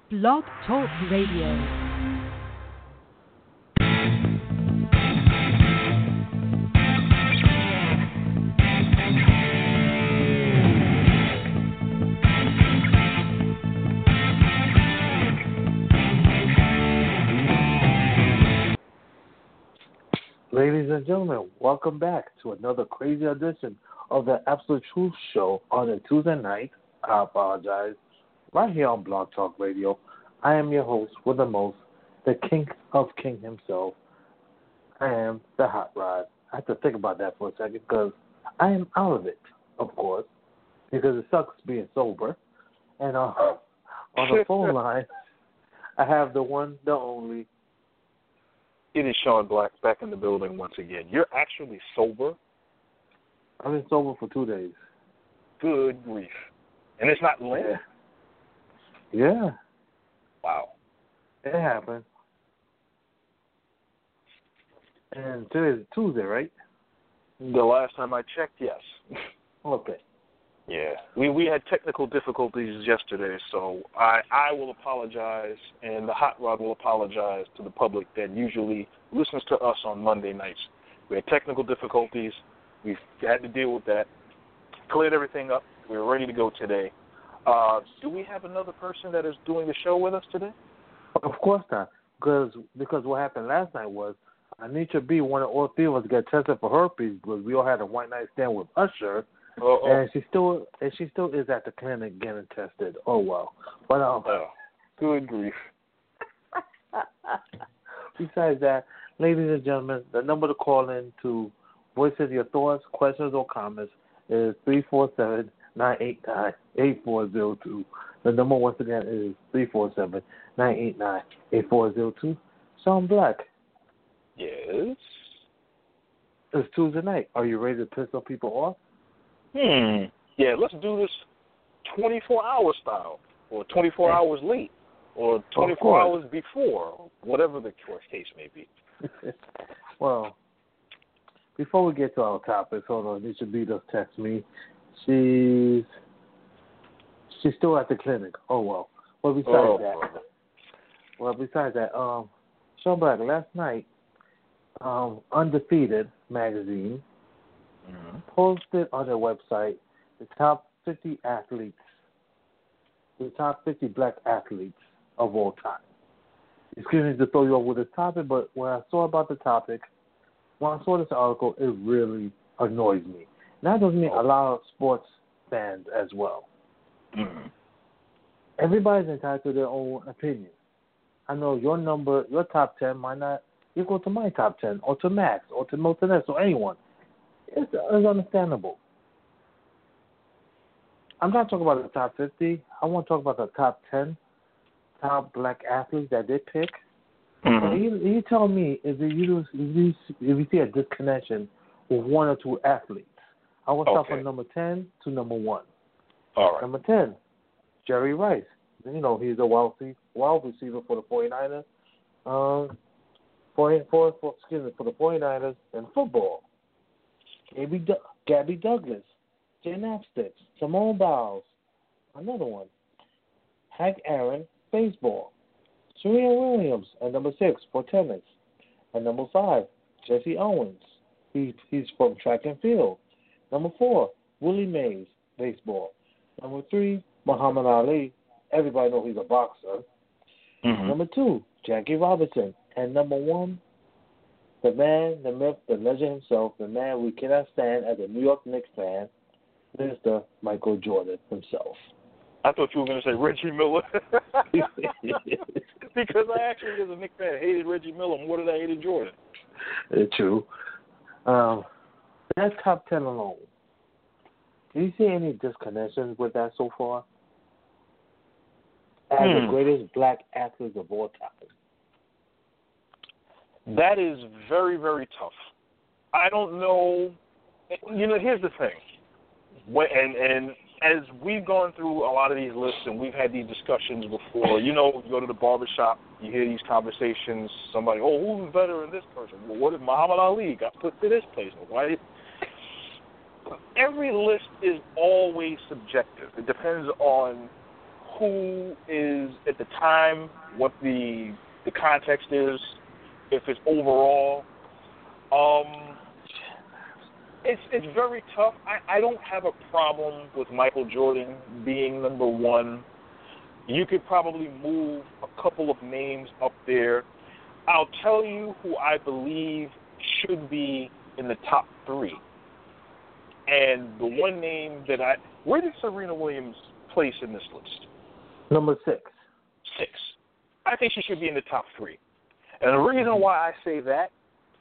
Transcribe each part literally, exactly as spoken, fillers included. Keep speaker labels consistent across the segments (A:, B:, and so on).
A: Blog Talk Radio.
B: Ladies and gentlemen, welcome back to another crazy edition of the Absolute Truth Show on a Tuesday night. I apologize. Right here on Blog Talk Radio. I am your host with the most, the king of king himself. I am the Hot Rod. I have to think about that for a second because I am out of it, of course, because it sucks being sober. And uh, on the phone line, I have the one, the only.
C: It is Sean Black back in the building once again. You're actually sober?
B: I've been sober for two days.
C: Good grief. And it's not Lent?
B: Yeah. yeah.
C: Wow.
B: It happened. And today is Tuesday, right?
C: The last time I checked, yes.
B: Okay.
C: Yeah. We we had technical difficulties yesterday, so I, I will apologize, and the Hot Rod will apologize to the public that usually listens to us on Monday nights. We had technical difficulties. We've had to deal with that. Cleared everything up. We're ready to go today. Uh, do we have another person that is doing the show with us today?
B: Of course not, because because what happened last night was Anitra B wanted all three of us to get tested for herpes, but we all had a one night stand with Usher. Uh-oh. And she still and she still is at the clinic getting tested. Oh well. But um
C: oh, good grief.
B: Besides that, ladies and gentlemen, the number to call in to voice your thoughts, questions or comments is three four seven, nine eight nine, eight four zero two. The number once again is three four seven, nine eight nine, eight four zero two. Sean Black.
C: Yes.
B: It's Tuesday night. Are you ready to piss some people off?
C: Hmm. Yeah, let's do this twenty-four hour style, or twenty-four hours late, or twenty-four hours before, whatever the case may be.
B: Well, before we get to our topics, hold on, Nisha B just text me. She's she's still at the clinic. Oh well. Well, besides
C: oh,
B: that,
C: brother.
B: well, besides that, um, Sean Black, last night, um, Undefeated magazine. Mm-hmm. Posted on their website the top fifty athletes, the top fifty black athletes of all time. Excuse me to throw you off with this topic, but when I saw about the topic, when I saw this article, it really annoys me. And that doesn't mean a lot of sports fans as well.
C: Mm-hmm.
B: Everybody's entitled to their own opinion. I know your number, your top ten might not equal to my top ten, or to Max, or to Milton S, or anyone. It's, it's understandable. I'm not talking about the top fifty. I want to talk about the top ten, top black athletes that they pick.
C: Mm-hmm.
B: You, you tell me if you, if you if you see a disconnection with one or two athletes. I will start
C: okay.
B: from number ten to number one.
C: All right.
B: Number ten, Jerry Rice. You know, he's a wild, wild receiver for the 49ers. Um, for, for, for, excuse me, for the 49ers in football. Gabby, Gabby Douglas, gymnastics, Simone Biles, another one. Hank Aaron, baseball. Serena Williams, at number six, for tennis. At number five, Jesse Owens. He, he's from track and field. Number four, Willie Mays, baseball. Number three, Muhammad Ali. Everybody knows he's a boxer.
C: Mm-hmm.
B: Number two, Jackie Robinson. And number one, the man, the myth, the legend himself, the man we cannot stand as a New York Knicks fan, Mister Michael Jordan himself.
C: I thought you were going to say Reggie Miller. Because I actually, as a Knicks fan, hated Reggie Miller more than I hated Jordan.
B: It's true. Um, that's top ten alone. Do you see any disconnections with that so far? As
C: hmm.
B: the greatest black athletes of all time.
C: That is very, very tough. I don't know. You know, here's the thing. When, and, and as we've gone through a lot of these lists and we've had these discussions before, you know, you go to the barbershop, you hear these conversations, somebody, oh, who's better than this person? Well, what if Muhammad Ali got put to this place? Why? Every list is always subjective. It depends on who is at the time, what the the context is, if it's overall. Um, it's it's very tough. I, I don't have a problem with Michael Jordan being number one. You could probably move a couple of names up there. I'll tell you who I believe should be in the top three. And the one name that I... Where did Serena Williams place in this list?
B: Number six.
C: Six. I think she should be in the top three. And the reason why I say that,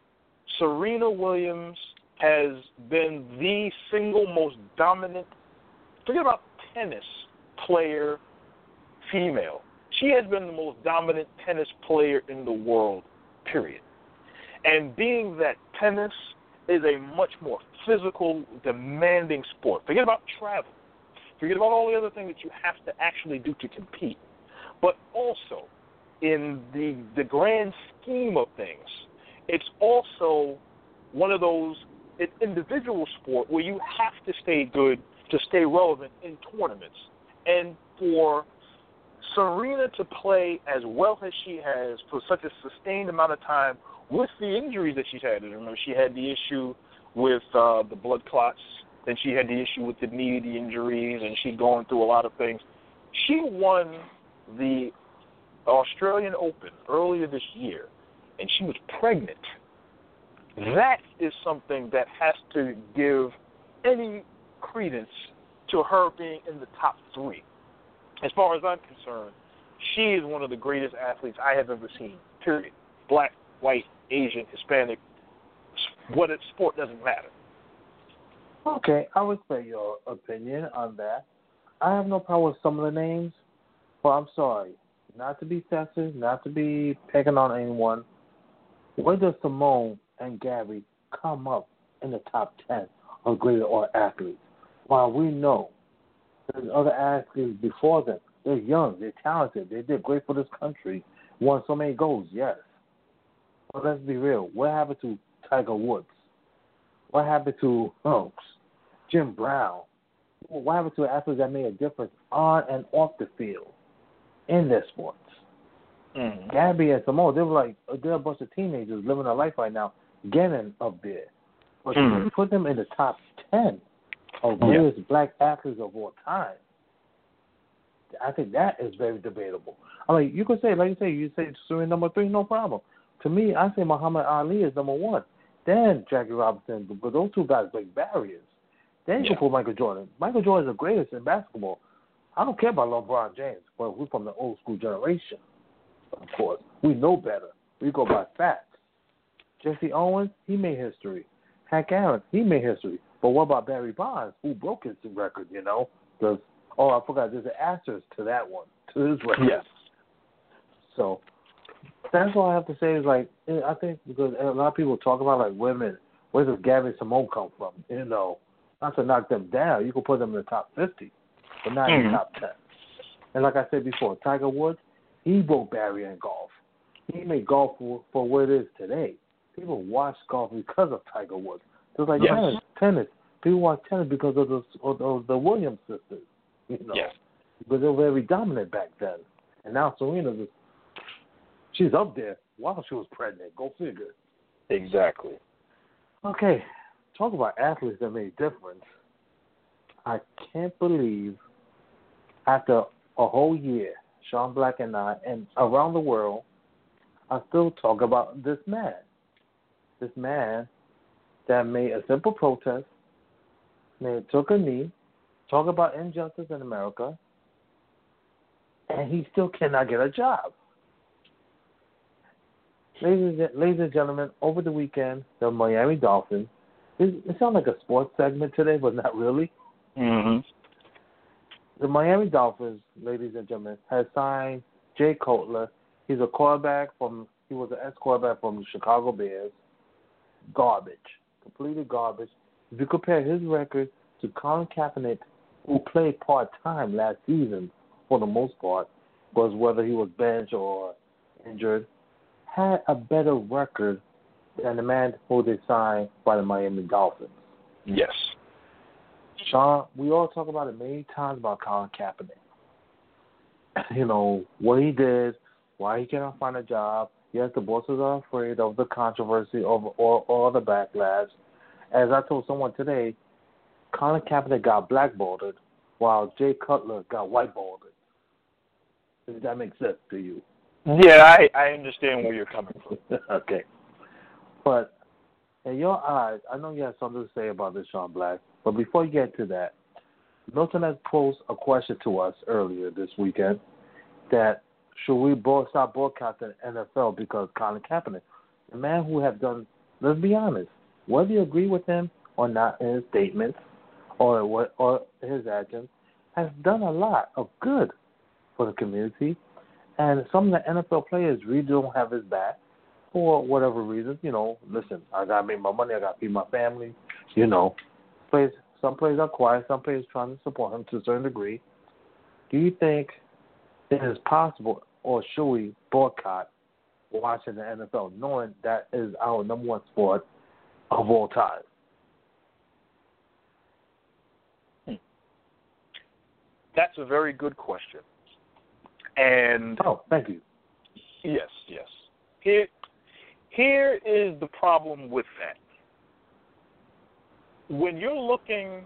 C: Serena Williams has been the single most dominant, forget about tennis player, female. She has been the most dominant tennis player in the world, period. And being that tennis is a much more physical, demanding sport. Forget about travel. Forget about all the other things that you have to actually do to compete. But also, in the the grand scheme of things, it's also one of those it's individual sport where you have to stay good to stay relevant in tournaments. And for Serena to play as well as she has for such a sustained amount of time with the injuries that she's had. Remember, she had the issue with uh, the blood clots, then she had the issue with the knee, the injuries, and she's going through a lot of things. She won the Australian Open earlier this year, and she was pregnant. That is something that has to give any credence to her being in the top three. As far as I'm concerned, she is one of the greatest athletes I have ever seen, period. Black, white, Asian, Hispanic, what it, sport doesn't matter.
B: Okay, I respect your opinion on that. I have no problem with some of the names, but I'm sorry. Not to be sensitive, not to be picking on anyone. Where does Simone and Gabby come up in the top ten of greater art athletes? While we know there's other athletes before them. They're young, they're talented, they did great for this country, won so many goals, yes. But let's be real. What happened to Tiger Woods? What happened to oh, Jim Brown? What happened to athletes that made a difference on and off the field in their sports? Mm-hmm. Gabby and Simone, they were like, they're a bunch of teenagers living their life right now, getting up there. But mm-hmm. to put them in the top ten of greatest yeah. black athletes of all time, I think that is very debatable. I mean, you could say, like you say, you say Serena number three, no problem. To me, I say Muhammad Ali is number one. Then Jackie Robinson, because those two guys break barriers. Then you yeah. can put Michael Jordan. Michael Jordan is the greatest in basketball. I don't care about LeBron James, but we're from the old school generation, of course. We know better. We go by facts. Jesse Owens, he made history. Hank Aaron, he made history. But what about Barry Bonds, who broke his record, you know? Because, oh, I forgot, there's an asterisk to that one, to his record.
C: Yes.
B: So that's all I have to say is, like, I think because a lot of people talk about, like, women, where does Gabby and Simone come from? You know, not to knock them down. You can put them in the top fifty, but not mm-hmm. in the top ten. And like I said before, Tiger Woods, he broke barrier in golf. He made golf for, for what it is today. People watch golf because of Tiger Woods. Just like yes. tennis, tennis. People watch tennis because of the, of, of the Williams sisters. You know,
C: yes.
B: because they were very dominant back then. And now Serena, just, she's up there while she was pregnant. Go figure.
C: Exactly.
B: Okay, talk about athletes that made a difference. I can't believe after a whole year, Sean Black and I, and around the world, I still talk about this man. This man that made a simple protest, man took a knee, talk about injustice in America, and he still cannot get a job. Ladies and, ladies and gentlemen, over the weekend, the Miami Dolphins, it, it sounds like a sports segment today, but not really.
C: Mm-hmm.
B: The Miami Dolphins, ladies and gentlemen, has signed Jay Cutler. He's a quarterback from, he was an ex-quarterback from the Chicago Bears. Garbage. Completely garbage. If you compare his record to Colin Kaepernick, who played part-time last season for the most part, was whether he was benched or injured, had a better record than the man who they signed by the Miami Dolphins.
C: Yes.
B: Sean, we all talk about it many times about Colin Kaepernick. you know, what he did, why he cannot find a job. Yes, the bosses are afraid of the controversy of or, or the backlash. As I told someone today, Colin Kaepernick got blackballed while Jay Cutler got whiteballed. Does that make sense to you?
C: Yeah, I, I understand where you're coming from.
B: Okay. But in your eyes, I know you have something to say about this, Sean Black, but before you get to that, Milton has posed a question to us earlier this weekend that should we bo- stop broadcasting N F L because Colin Kaepernick, the man who have done, let's be honest, whether you agree with him or not in his statements or what or his actions, has done a lot of good for the community. And some of the N F L players really don't have his back for whatever reasons. You know, listen, I got to make my money. I got to feed my family. You know, players, some players are quiet. Some players trying to support him to a certain degree. Do you think it is possible, or should we boycott watching the N F L, knowing that is our number one sport of all time?
C: Hmm. That's a very good question. And
B: oh, thank you.
C: Yes, yes. Here, here is the problem with that. When you're looking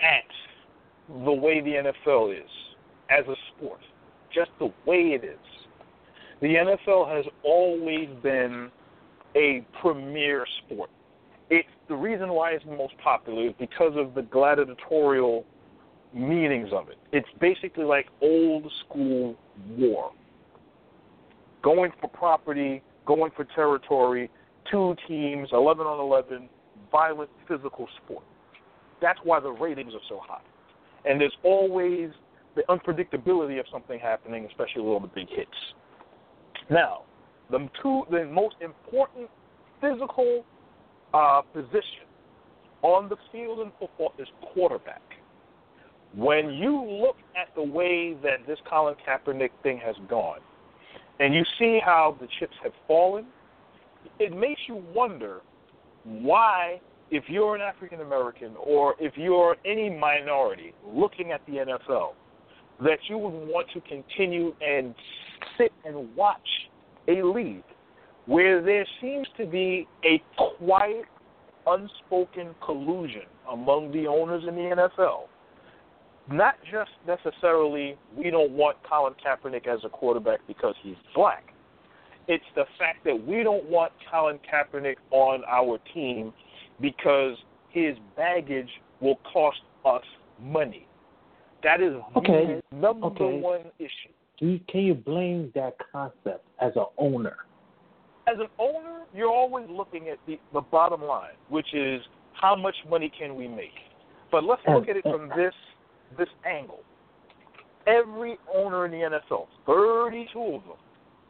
C: at the way the N F L is as a sport, just the way it is, the N F L has always been a premier sport. It's the reason why it's the most popular is because of the gladiatorial meanings of it. It's basically like old school war. Going for property, going for territory, two teams, eleven on eleven, violent physical sport. That's why the ratings are so high. And there's always the unpredictability of something happening, especially with all the big hits. Now, the two, the most important physical uh, position on the field in football is quarterback. When you look at the way that this Colin Kaepernick thing has gone, and you see how the chips have fallen, it makes you wonder why, if you're an African American or if you're any minority looking at the N F L, that you would want to continue and sit and watch a league where there seems to be a quiet, unspoken collusion among the owners in the N F L. Not just necessarily we don't want Colin Kaepernick as a quarterback because he's black. It's the fact that we don't want Colin Kaepernick on our team because his baggage will cost us money. That is
B: okay.
C: the number
B: okay.
C: one issue.
B: Do you, can you blame that concept as an owner?
C: As an owner, you're always looking at the, the bottom line, which is how much money can we make. But let's look at it from this this angle. Every owner in the N F L, thirty-two of them,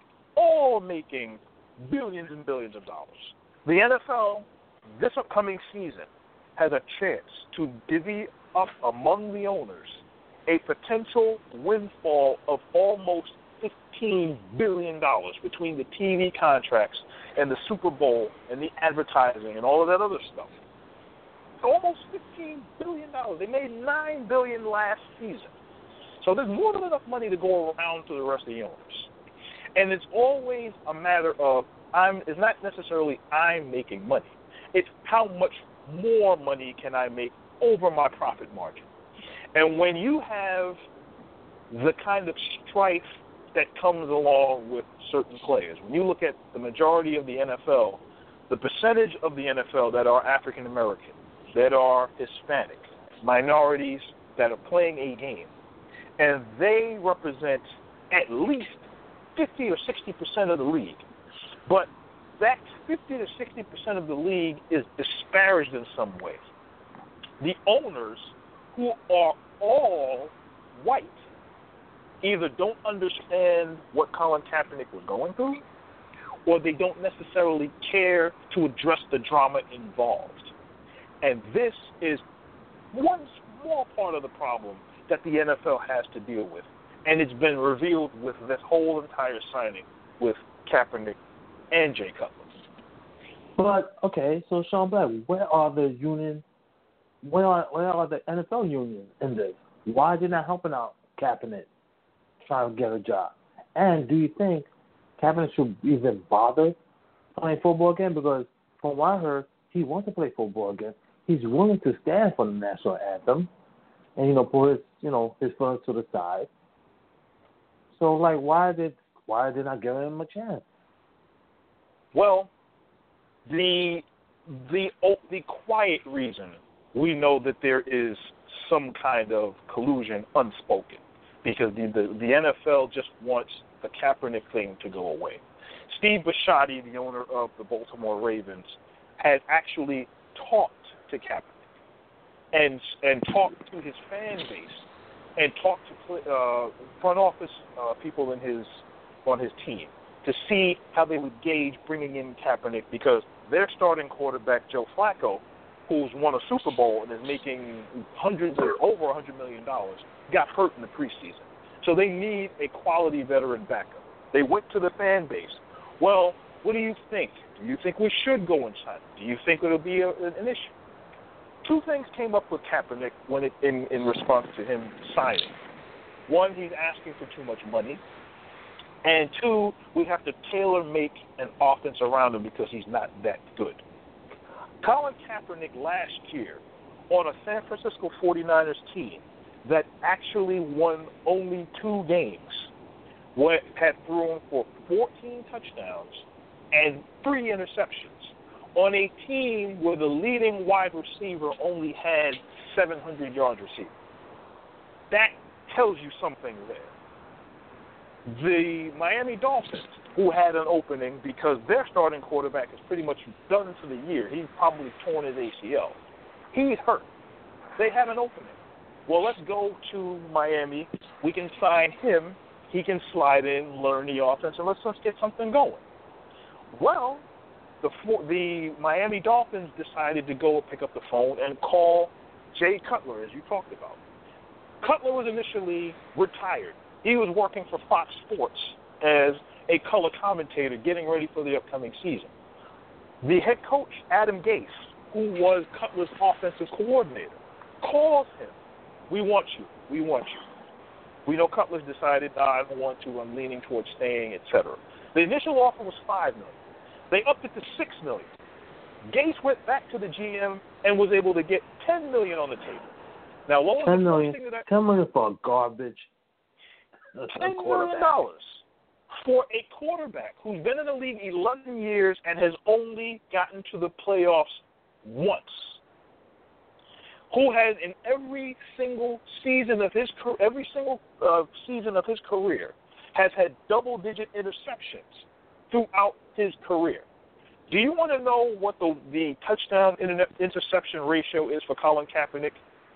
C: all making billions and billions of dollars. The N F L, this upcoming season, has a chance to divvy up among the owners a potential windfall of almost fifteen billion dollars between the T V contracts and the Super Bowl and the advertising and all of that other stuff. Almost fifteen billion dollars. They made nine billion dollars last season. So there's more than enough money to go around to the rest of the owners. And it's always a matter of, I'm. it's not necessarily I'm making money. It's how much more money can I make over my profit margin. And when you have the kind of strife that comes along with certain players, when you look at the majority of the N F L, the percentage of the N F L that are African American, that are Hispanic, minorities that are playing a game, and they represent at least fifty or sixty percent of the league. But that fifty to sixty percent of the league is disparaged in some way. The owners, who are all white, either don't understand what Colin Kaepernick was going through, or they don't necessarily care to address the drama involved. And this is one small part of the problem that the N F L has to deal with. And it's been revealed with this whole entire signing with Kaepernick and Jay Cutler.
B: But, okay, so Sean Black, where are the union, where are, where are the N F L unions in this? Why are they not helping out Kaepernick? trying to get a job. And do you think Kaepernick should even bother playing football again? Because from what I heard, he wants to play football again. He's willing to stand for the national anthem and, you know, put his, you know, his feelings to the side. So, like, why did why did I give him a chance?
C: Well, the the the quiet reason we know that there is some kind of collusion unspoken, because the, the, the N F L just wants the Kaepernick thing to go away. Steve Bisciotti, the owner of the Baltimore Ravens, has actually talked to Kaepernick and and talked to his fan base and talked to uh, front office uh, people in his on his team to see how they would gauge bringing in Kaepernick, because their starting quarterback, Joe Flacco, who's won a Super Bowl and is making hundreds of, over one hundred million dollars, got hurt in the preseason. So they need a quality veteran backup. They went to the fan base. Well, what do you think? Do you think we should go inside? Do you think it'll be a, an issue? Two things came up with Kaepernick when it, in, in response to him signing. One, he's asking for too much money. And two, we have to tailor-make an offense around him because he's not that good. Colin Kaepernick last year on a San Francisco forty-niners team that actually won only two games went, had thrown for fourteen touchdowns and three interceptions on a team where the leading wide receiver only had seven hundred yards receiving. That tells you something there. The Miami Dolphins, who had an opening because their starting quarterback is pretty much done for the year. He's probably torn his A C L. He's hurt. They have an opening. Well, let's go to Miami. We can sign him. He can slide in, learn the offense, and let's, let's get something going. Well, the the Miami Dolphins decided to go pick up the phone and call Jay Cutler, as you talked about. Cutler was initially retired. He was working for Fox Sports as a color commentator getting ready for the upcoming season. The head coach, Adam Gase, who was Cutler's offensive coordinator, calls him. We want you. We want you. We know Cutler's decided, oh, I don't want to. I'm leaning towards staying, et cetera. The initial offer was five million dollars. They upped it to six million dollars. Gase went back to the G M and was able to get ten million dollars on the table. Now, what was
B: ten
C: the
B: million,
C: first thing that I,
B: ten million for garbage.
C: ten million dollars for a quarterback who's been in the league eleven years and has only gotten to the playoffs once, who has in every single season of his every single uh, season of his career has had double-digit interceptions throughout his career. Do you want to know what the the touchdown interception ratio is for Colin Kaepernick?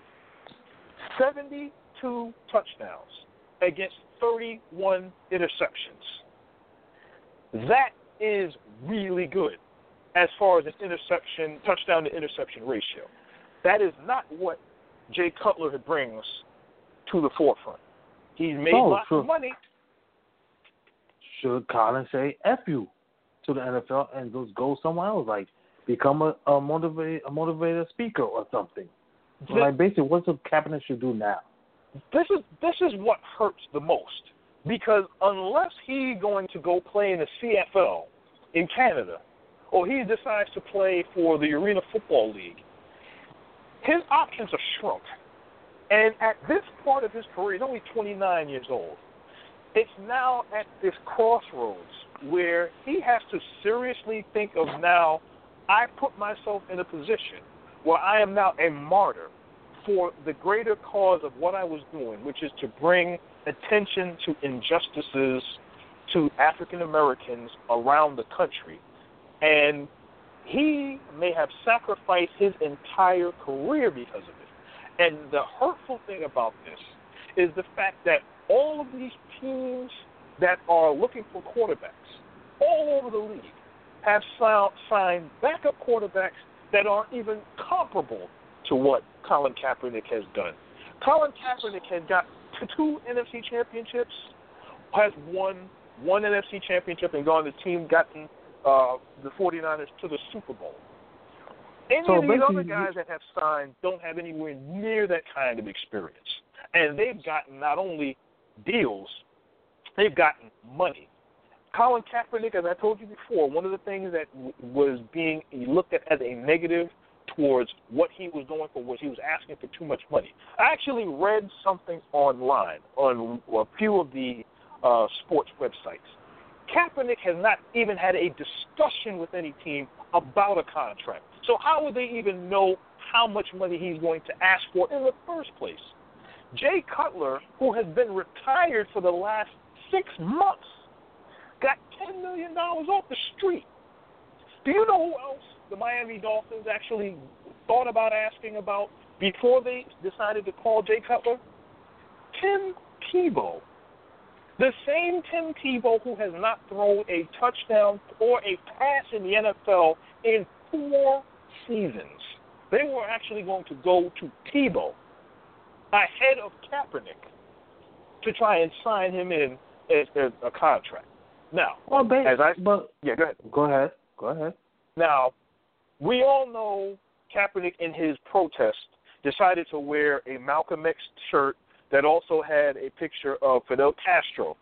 C: seventy-two touchdowns against thirty-one interceptions. That is really good as far as an interception, touchdown to interception ratio. That is not what Jay Cutler brings to the forefront. He's made
B: oh,
C: lots
B: sure.
C: of money.
B: Should Colin say F you to the N F L and just go somewhere else, like become a, a motivated a motivated speaker or something?
C: This,
B: like basically, what's the Kaepernick should do now?
C: This is this is what hurts the most, because unless he's going to go play in the C F L in Canada, or he decides to play for the Arena Football League, his options are shrunk. And at this part of his career, he's only twenty-nine years old. It's now at this crossroads where he has to seriously think of now, I put myself in a position where I am now a martyr for the greater cause of what I was doing, which is to bring attention to injustices to African Americans around the country. And he may have sacrificed his entire career because of it. And the hurtful thing about this is the fact that all of these teams that are looking for quarterbacks all over the league have signed backup quarterbacks that aren't even comparable to what Colin Kaepernick has done. Colin Kaepernick has got two N F C championships, has won one N F C championship and gone the team gotten uh, the forty-niners to the Super Bowl. Any
B: so
C: of these other guys that have signed don't have anywhere near that kind of experience. And they've gotten not only deals, They've gotten money. Colin Kaepernick, as I told you before, one of the things that w- was being looked at as a negative towards what he was going for was he was asking for too much money. I actually read something online on a few of the uh, sports websites. Kaepernick has not even had a discussion with any team about a contract. So how would they even know how much money he's going to ask for in the first place? Jay Cutler, who has been retired for the last six months, got ten million dollars off the street. Do you know who else the Miami Dolphins actually thought about asking about before they decided to call Jay Cutler? Tim Tebow. The same Tim Tebow who has not thrown a touchdown or a pass in the N F L in four seasons. They were actually going to go to Tebow ahead of Kaepernick to try and sign him in as, as a contract. Now,
B: well, babe,
C: as I,
B: but
C: yeah, go ahead.
B: Go ahead. Go ahead.
C: Now, we all know Kaepernick in his protest decided to wear a Malcolm X shirt that also had a picture of Fidel Castro.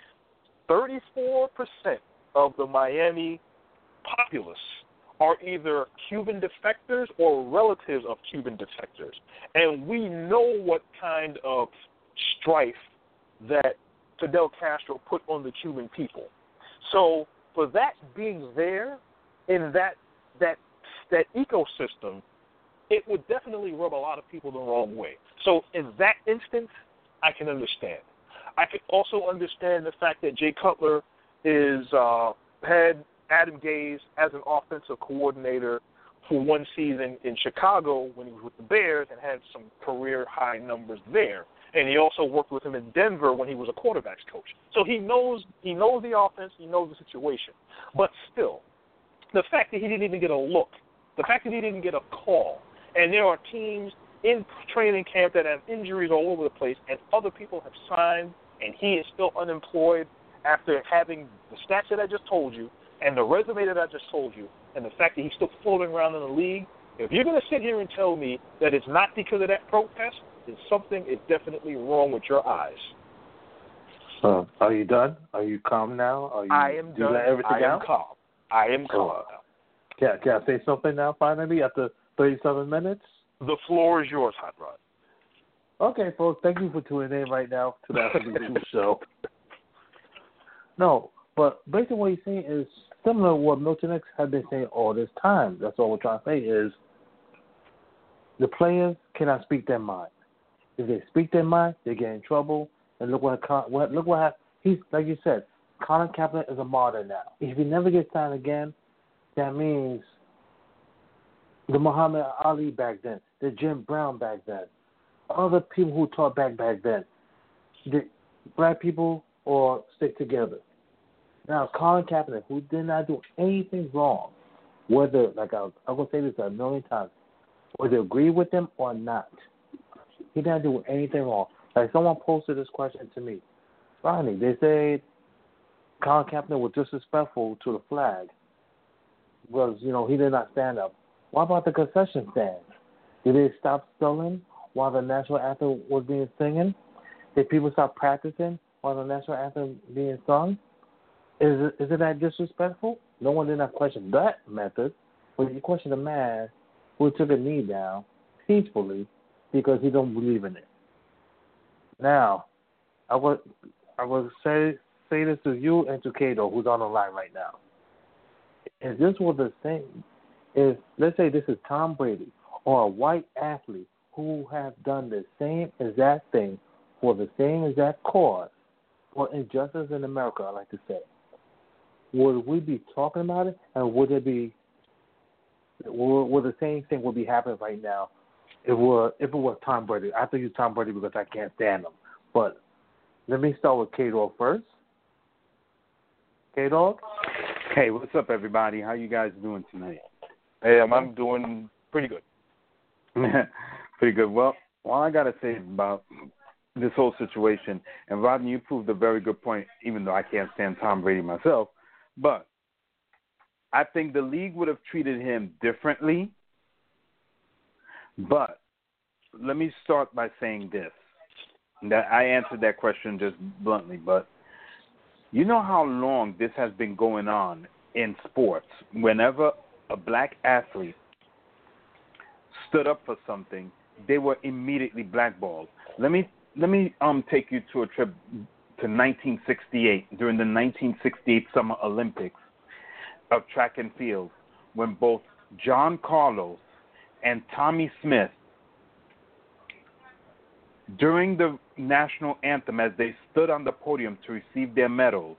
C: thirty-four percent of the Miami populace are either Cuban defectors or relatives of Cuban defectors. And we know what kind of strife that Fidel Castro put on the Cuban people. So for that being there in that that that ecosystem, it would definitely rub a lot of people the wrong way. So in that instance, I can understand. I can also understand the fact that Jay Cutler is uh, had Adam Gase as an offensive coordinator for one season in Chicago when he was with the Bears and had some career high numbers there. And he also worked with him in Denver when he was a quarterbacks coach. So he knows he knows the offense, he knows the situation. But still, the fact that he didn't even get a look, the fact that he didn't get a call, and there are teams in training camp that have injuries all over the place, and other people have signed, and he is still unemployed after having the stats that I just told you and the resume that I just told you, and the fact that he's still floating around in the league. If you're going to sit here and tell me that it's not because of that protest, then something is definitely wrong with your eyes.
B: Uh, are you done? Are you calm now? Are you,
C: I am
B: do you
C: done.
B: let everything
C: I am
B: out?
C: calm. I am calm
B: Oh.
C: now.
B: Can, can I say something now, finally, after thirty-seven minutes?
C: The floor is yours, Hot Rod.
B: Okay, folks, thank you for tuning in right now to the Afternoon Two Show. No, but basically what he's saying is similar to what Milton X had been saying all this time. That's all we're trying to say is the players cannot speak their mind. If they speak their mind, they get in trouble. And look what, what look what happened. He's like you said, Colin Kaepernick is a martyr now. If he never gets signed again, that means the Muhammad Ali back then, the Jim Brown back then, other people who taught back back then, the black people or stick together. Now, Colin Kaepernick, who did not do anything wrong, whether, like I, I'm going to say this a million times, whether agree with them or not, he didn't do anything wrong. Like someone posted this question to me. Ronnie, they said Colin Kaepernick was disrespectful to the flag because, you know, he did not stand up. What about the concession stand? Did they stop selling while the national anthem was being singing? Did people stop practicing while the national anthem being sung? Is it, is it that disrespectful? No one did not question that method, but you question a man who took a knee down peacefully because he don't believe in it. Now, I would I would say say this to you and to Kato, who's on the line right now. If this was the same, if let's say this is Tom Brady or a white athlete who have done the same exact thing for the same exact cause for injustice in America, I like to say, would we be talking about it, and would it be would, would the same thing would be happening right now if it were if it was Tom Brady? I have to use Tom Brady because I can't stand him. But let me start with K-Dog first. K-Dog?
D: Hey, what's up, everybody? How you guys doing tonight?
C: Hey, I'm, I'm doing pretty good.
D: Pretty good. Well, all I got to say about this whole situation, and Rodney, you proved a very good point, even though I can't stand Tom Brady myself, but I think the league would have treated him differently. But let me start by saying this. That I answered that question just bluntly, but You know how long this has been going on in sports? Whenever a black athlete stood up for something, they were immediately blackballed. Let me let me um take you to a trip to nineteen sixty-eight, during the nineteen sixty-eight Summer Olympics of track and field, when both John Carlos and Tommy Smith, during the national anthem, as they stood on the podium to receive their medals,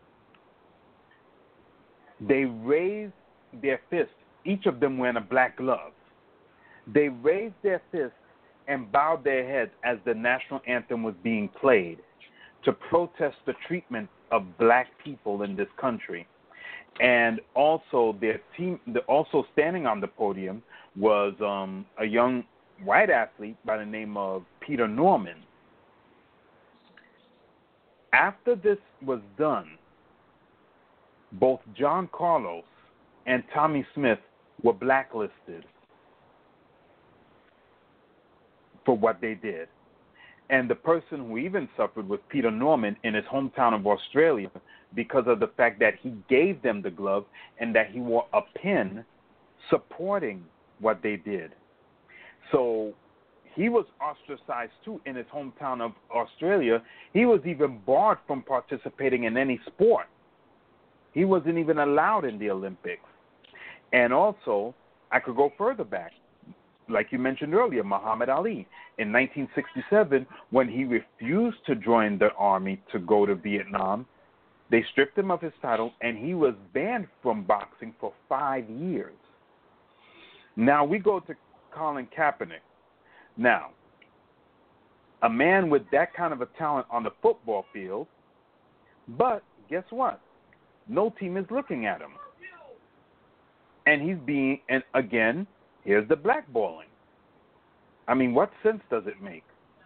D: they raised their fists, each of them wearing a black glove. They raised their fists and bowed their heads as the national anthem was being played to protest the treatment of black people in this country. And also their team, also standing on the podium was um, a young white athlete by the name of Peter Norman. After this was done, both John Carlos and Tommy Smith were blacklisted for what they did. And the person who even suffered was Peter Norman in his hometown of Australia, because of the fact that he gave them the glove and that he wore a pin supporting what they did. So he was ostracized too in his hometown of Australia. He was even barred from participating in any sport. He wasn't even allowed in the Olympics. And also, I could go further back. Like you mentioned earlier, Muhammad Ali. In nineteen sixty-seven, when he refused to join the army to go to Vietnam, they stripped him of his title, and he was banned from boxing for five years. Now we go to Colin Kaepernick. Now, a man with that kind of a talent on the football field, but guess what? No team is looking at him. And he's being, and again, here's the blackballing. I mean, what sense does it make?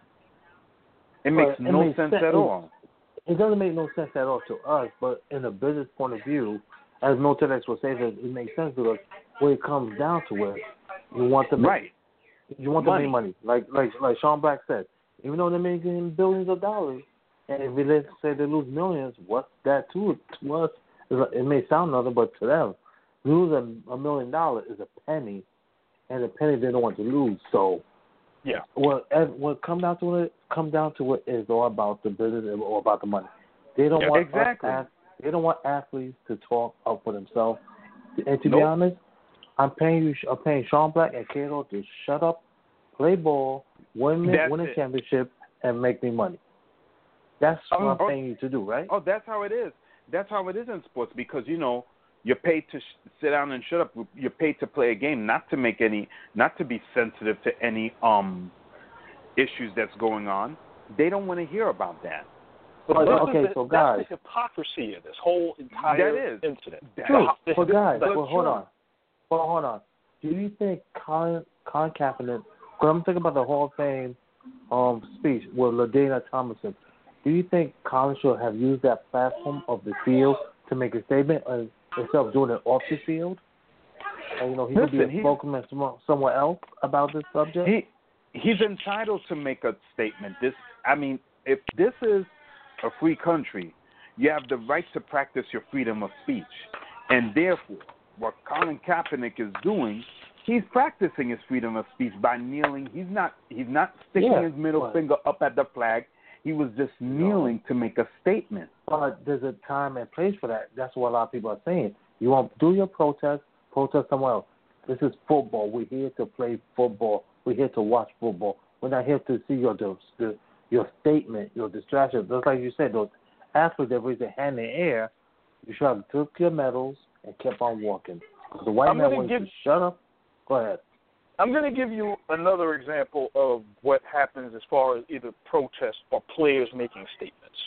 D: It makes
B: Well, it
D: no
B: makes
D: sense
B: sense.
D: at all.
B: It doesn't make no sense at all to us, but in a business point of view, as Notex will say, that it makes sense because when it comes down to it, you want to make,
D: Right.
B: you want
D: Money.
B: to make money. Like like like Sean Black said, even though they're making billions of dollars, and if we let's say they lose millions, what's that to to us? It may sound nothing, but to them, lose a, a million dollars is a penny, and a penny they don't want to lose. So,
C: Yeah.
B: what what come down to it come down to it is all about the business or about the money. They don't
D: Yeah,
B: want
D: exactly.
B: us, they don't want athletes to talk up for themselves. And to
D: Nope.
B: be honest, I'm paying you. I'm paying Sean Black and Cato to shut up, play ball, win,
D: That's
B: win a
D: it.
B: championship, and make me money. That's what
D: Um,
B: I'm
D: oh,
B: paying you to do, right?
D: Oh, that's how it is. That's how it is in sports because, you know, you're paid to sh- sit down and shut up. You're paid to play a game, not to make any, not to be sensitive to any um issues that's going on. They don't want to hear about that.
C: But
B: But,
C: this
B: okay,
C: is the,
B: so
C: that's
B: guys,
C: the hypocrisy of this whole entire
D: That is.
C: incident.
D: That
B: true.
C: The-
B: But guys,
C: but-
B: well, hold on. Well, hold on. Do you think Colin, Colin Kaepernick? Because I'm thinking about the Hall of Fame um, speech with LaDaina Tomlinson. Do you think Colin should have used that platform of the field to make a statement uh, instead of doing it off the field? And, you know, he could be
D: Listen,
B: a
D: he-
B: spokesman somewhere, somewhere else about this subject.
D: He he's entitled to make a statement. This, I mean, if this is a free country, you have the right to practice your freedom of speech, and therefore, what Colin Kaepernick is doing, he's practicing his freedom of speech by kneeling. He's not he's not sticking
B: Yeah,
D: his middle
B: but-
D: finger up at the flag. He was just kneeling to make a statement.
B: But there's a time and place for that. That's what a lot of people are saying. You want to do your protest, protest somewhere else. This is football. We're here to play football. We're here to watch football. We're not here to see your the, your statement, your distraction. Just like you said, those athletes that raise their hand in the air, you should have took your medals and kept on walking. The white
C: I'm
B: man
C: gonna
B: wants
C: give-
B: to shut up. Go ahead.
C: I'm going to give you another example of what happens as far as either protests or players making statements.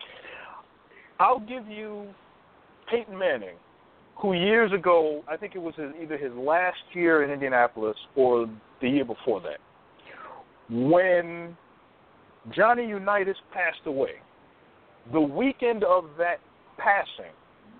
C: I'll give you Peyton Manning, who years ago, I think it was his, either his last year in Indianapolis or the year before that, when Johnny Unitas passed away, the weekend of that passing,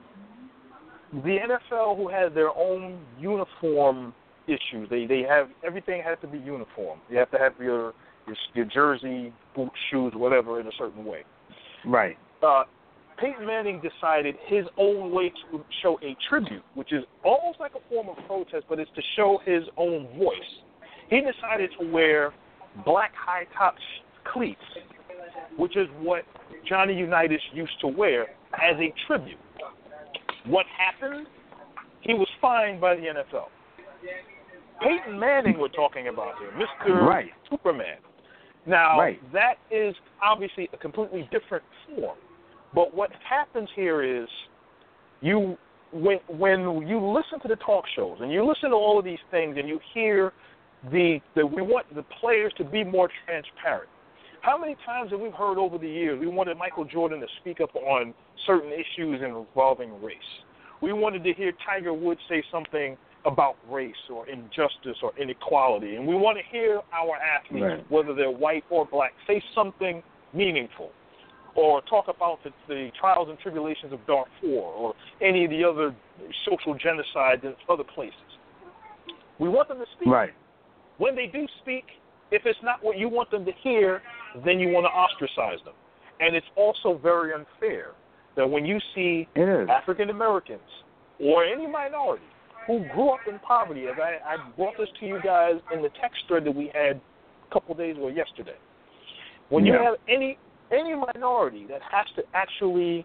C: the N F L, who has their own uniform issues, they they have everything has to be uniform. You have to have your your, your jersey, boots, shoes, whatever, in a certain way.
D: Right.
C: Uh, Peyton Manning decided his own way to show a tribute, which is almost like a form of protest, but it's to show his own voice. He decided to wear black high-top cleats, which is what Johnny Unitas used to wear as a tribute. What happened? He was fined by the N F L. Peyton Manning we're talking about here, Mister
D: Right.
C: Superman. Now,
D: right.
C: that is obviously a completely different form. But what happens here is you when when you listen to the talk shows and you listen to all of these things and you hear the, the we want the players to be more transparent. How many times have we heard over the years we wanted Michael Jordan to speak up on certain issues involving race? We wanted to hear Tiger Woods say something about race or injustice or inequality. And we want to hear our athletes,
D: right.
C: whether they're white or black, say something meaningful or talk about the, the trials and tribulations of Darfur or any of the other social genocides in other places. We want them to speak.
D: Right.
C: When they do speak, if it's not what you want them to hear, then you want to ostracize them. And it's also very unfair that when you see African Americans or any minority who grew up in poverty, as I, I brought this to you guys in the text thread that we had a couple of days ago yesterday. When
D: yeah.
C: you have any any minority that has to actually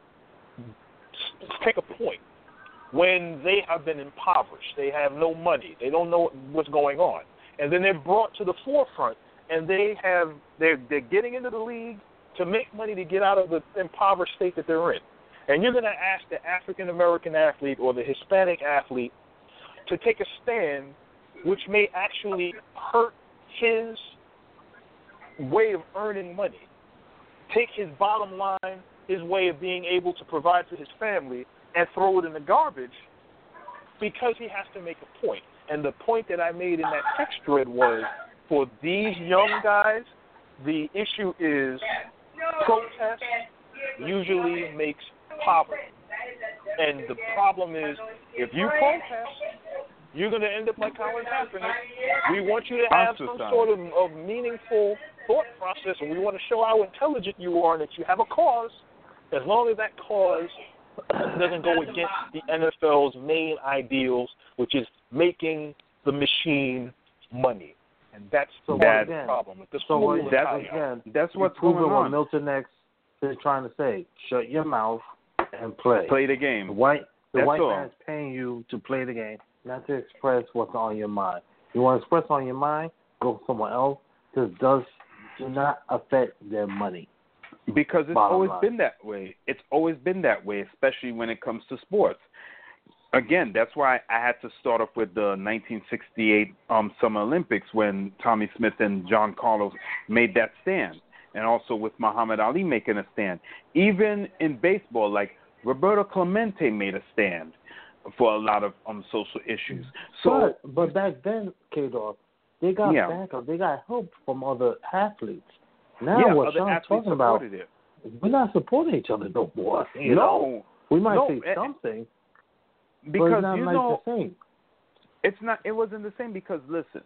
C: take a point when they have been impoverished, they have no money, they don't know what's going on, and then they're brought to the forefront and they have they're they're getting into the league to make money to get out of the impoverished state that they're in. And you're going to ask the African American athlete or the Hispanic athlete to take a stand which may actually hurt his way of earning money, take his bottom line, his way of being able to provide for his family, and throw it in the garbage because he has to make a point. And the point that I made in that text thread was, for these young guys, the issue is protest usually makes poverty. And the problem is, if you protest, you're going to end up like Colin Kaepernick. We want you to have some sort of, of meaningful thought process, and we want to show how intelligent you are and that you have a cause, as long as that cause doesn't go against the N F L's main ideals, which is making the machine money. And that's the
B: that,
C: problem with this
B: so
C: movement.
B: That's, again, that's what's going on. What Milton X is trying to say. Shut your mouth and play.
D: Play the game.
B: The white, the
D: that's
B: white
D: all.
B: man's paying you to play the game, not to express what's on your mind. You want to express on your mind, go somewhere else. This does do not affect their money.
D: Because it's
B: Bottom
D: always
B: line.
D: been that way. It's always been that way, especially when it comes to sports. Again, that's why I had to start off with the nineteen sixty-eight um, Summer Olympics when Tommy Smith and John Carlos made that stand, and also with Muhammad Ali making a stand. Even in baseball, like Roberto Clemente made a stand for a lot of um, social issues. So,
B: but, but back then, K-Dog, they got
D: yeah.
B: backup. They got help from other athletes. Now
D: yeah,
B: what
D: other
B: Sean's
D: athletes
B: talking about,
D: it.
B: we're not supporting each other no more. You
D: no.
B: know? We might
D: no,
B: say
D: it,
B: something,
D: because
B: but it's not
D: you
B: like
D: know,
B: the same.
D: It's not. It wasn't the same because listen,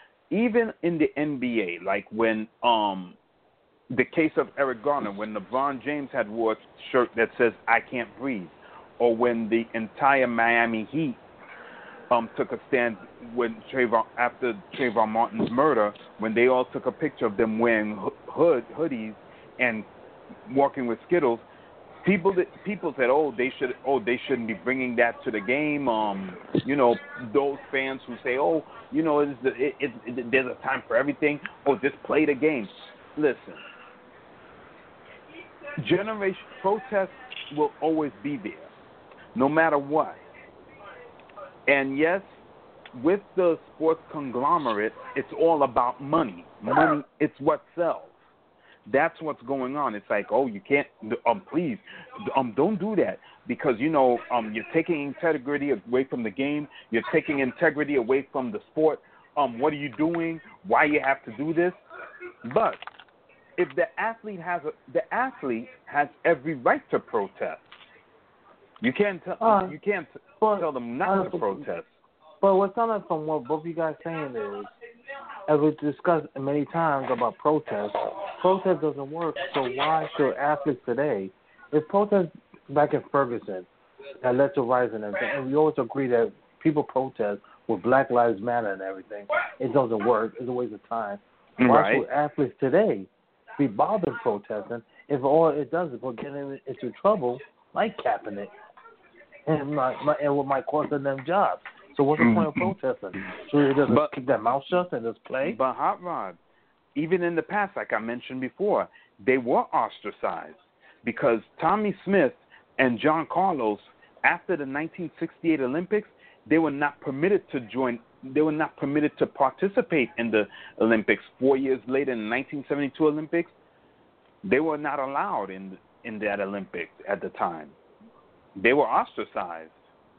D: even in the N B A, like when um, the case of Eric Garner, when LeBron James had wore a shirt that says "I can't breathe," or when the entire Miami Heat um took a stand when Trayvon after Trayvon Martin's murder, when they all took a picture of them wearing hood hoodies and walking with Skittles. People that people said, oh, they should, oh, they shouldn't be bringing that to the game. Um, you know, those fans who say, oh, you know, it's the, it, it, it, there's a time for everything. Oh, just play the game. Listen, generation protests will always be there, no matter what. And yes, with the sports conglomerate, it's all about money. Money, it's what sells. That's what's going on. It's like, oh, you can't, um, please, um, don't do that because, you know, um, you're taking integrity away from the game. You're taking integrity away from the sport. Um, what are you doing? Why you have to do this? But if the athlete has a, the athlete has every right to protest. You can't tell
B: uh,
D: you can't
B: but,
D: tell them not
B: uh,
D: to protest.
B: But what's coming from what both of you guys saying is, as we discussed many times about protest, protest doesn't work. So why should athletes today, if protest back in Ferguson that led to riots and everything. And we always agree that people protest with Black Lives Matter and everything. It doesn't work. It's a waste of time. Why
D: Right.
B: should athletes today be bothered protesting if all it does is for getting into trouble like Kaepernick and, my, my, and what might cost them jobs? So what's the point of protesting? So it doesn't
D: But-
B: keep their mouth shut and just play?
D: But Hot Rod, even in the past, like I mentioned before, they were ostracized because Tommy Smith and John Carlos, after the nineteen sixty-eight Olympics, they were not permitted to join. They were not permitted to participate in the Olympics. Four years later, in the nineteen seventy-two Olympics, they were not allowed in in that Olympics at the time. They were ostracized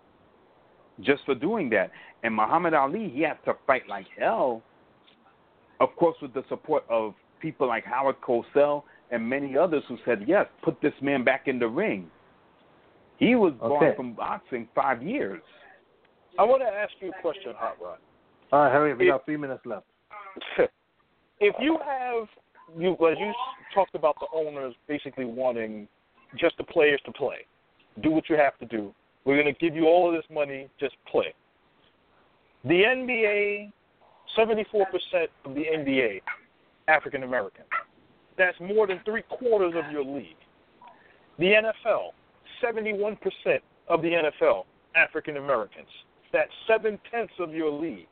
D: just for doing that. And Muhammad Ali, he had to fight like hell, of course, with the support of people like Howard Cosell and many others who said, yes, put this man back in the ring. He was
B: Okay.
D: barred from boxing five years.
C: I want to ask you a question, Hot Rod.
B: All right, hurry up. We
C: If-
B: got three minutes left.
C: If you have, you as you talked about the owners basically wanting just the players to play, do what you have to do. We're going to give you all of this money, just play. The N B A, seventy-four percent of the N B A, African American. That's more than three quarters of your league. The N F L, seventy-one percent of the N F L, African Americans. That's seven tenths of your league.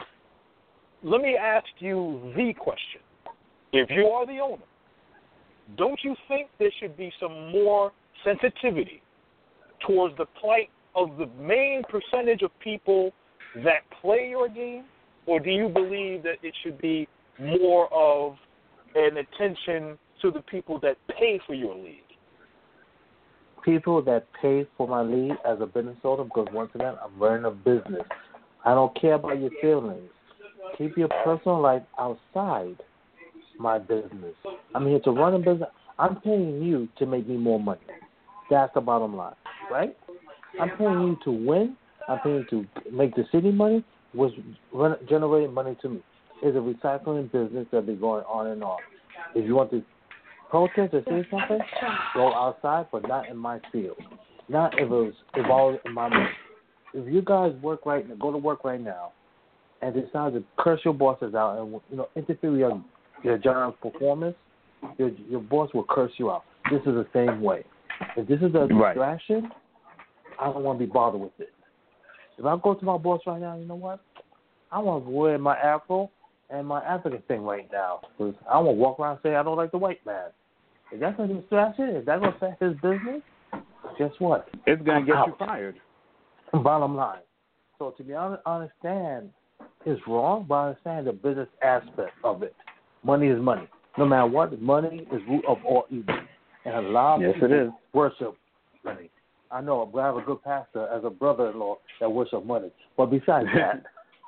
C: Let me ask you the question. If you are the owner, don't you think there should be some more sensitivity towards the plight of the main percentage of people that play your game? Or do you believe that it should be more of an attention to the people that pay for your league?
B: People that pay for my league as a business owner, because once again, I'm running a business. I don't care about your feelings. Keep your personal life outside my business. I'm here to run a business. I'm paying you to make me more money. That's the bottom line, right? I'm paying you to win. I'm paying you to make the city money, which run, generating money to me. It's a recycling business that be going on and on. If you want to protest or say something, go outside, but not in my field. Not if it was involved in my money. If you guys work right now, go to work right now, and decide to curse your bosses out and you know interfere with your, your job's performance, your your boss will curse you out. This is the same way. If this is a
D: Right.
B: distraction, I don't want to be bothered with it. If I go to my boss right now, you know what? I want to wear my afro and my African thing right now. Because I want to walk around and say I don't like the white man. If that's a distraction, if that's going to affect his business, guess what?
D: It's going
B: I'm
D: to get you
B: out.
D: fired.
B: Bottom line. So to be honest, I understand it's wrong, but I understand the business aspect of it. Money is money. No matter what, money is root of all evil. And a lot of
D: Yes,
B: people
D: it is.
B: worship money. I know I have a good pastor as a brother-in-law that worship money. But besides that,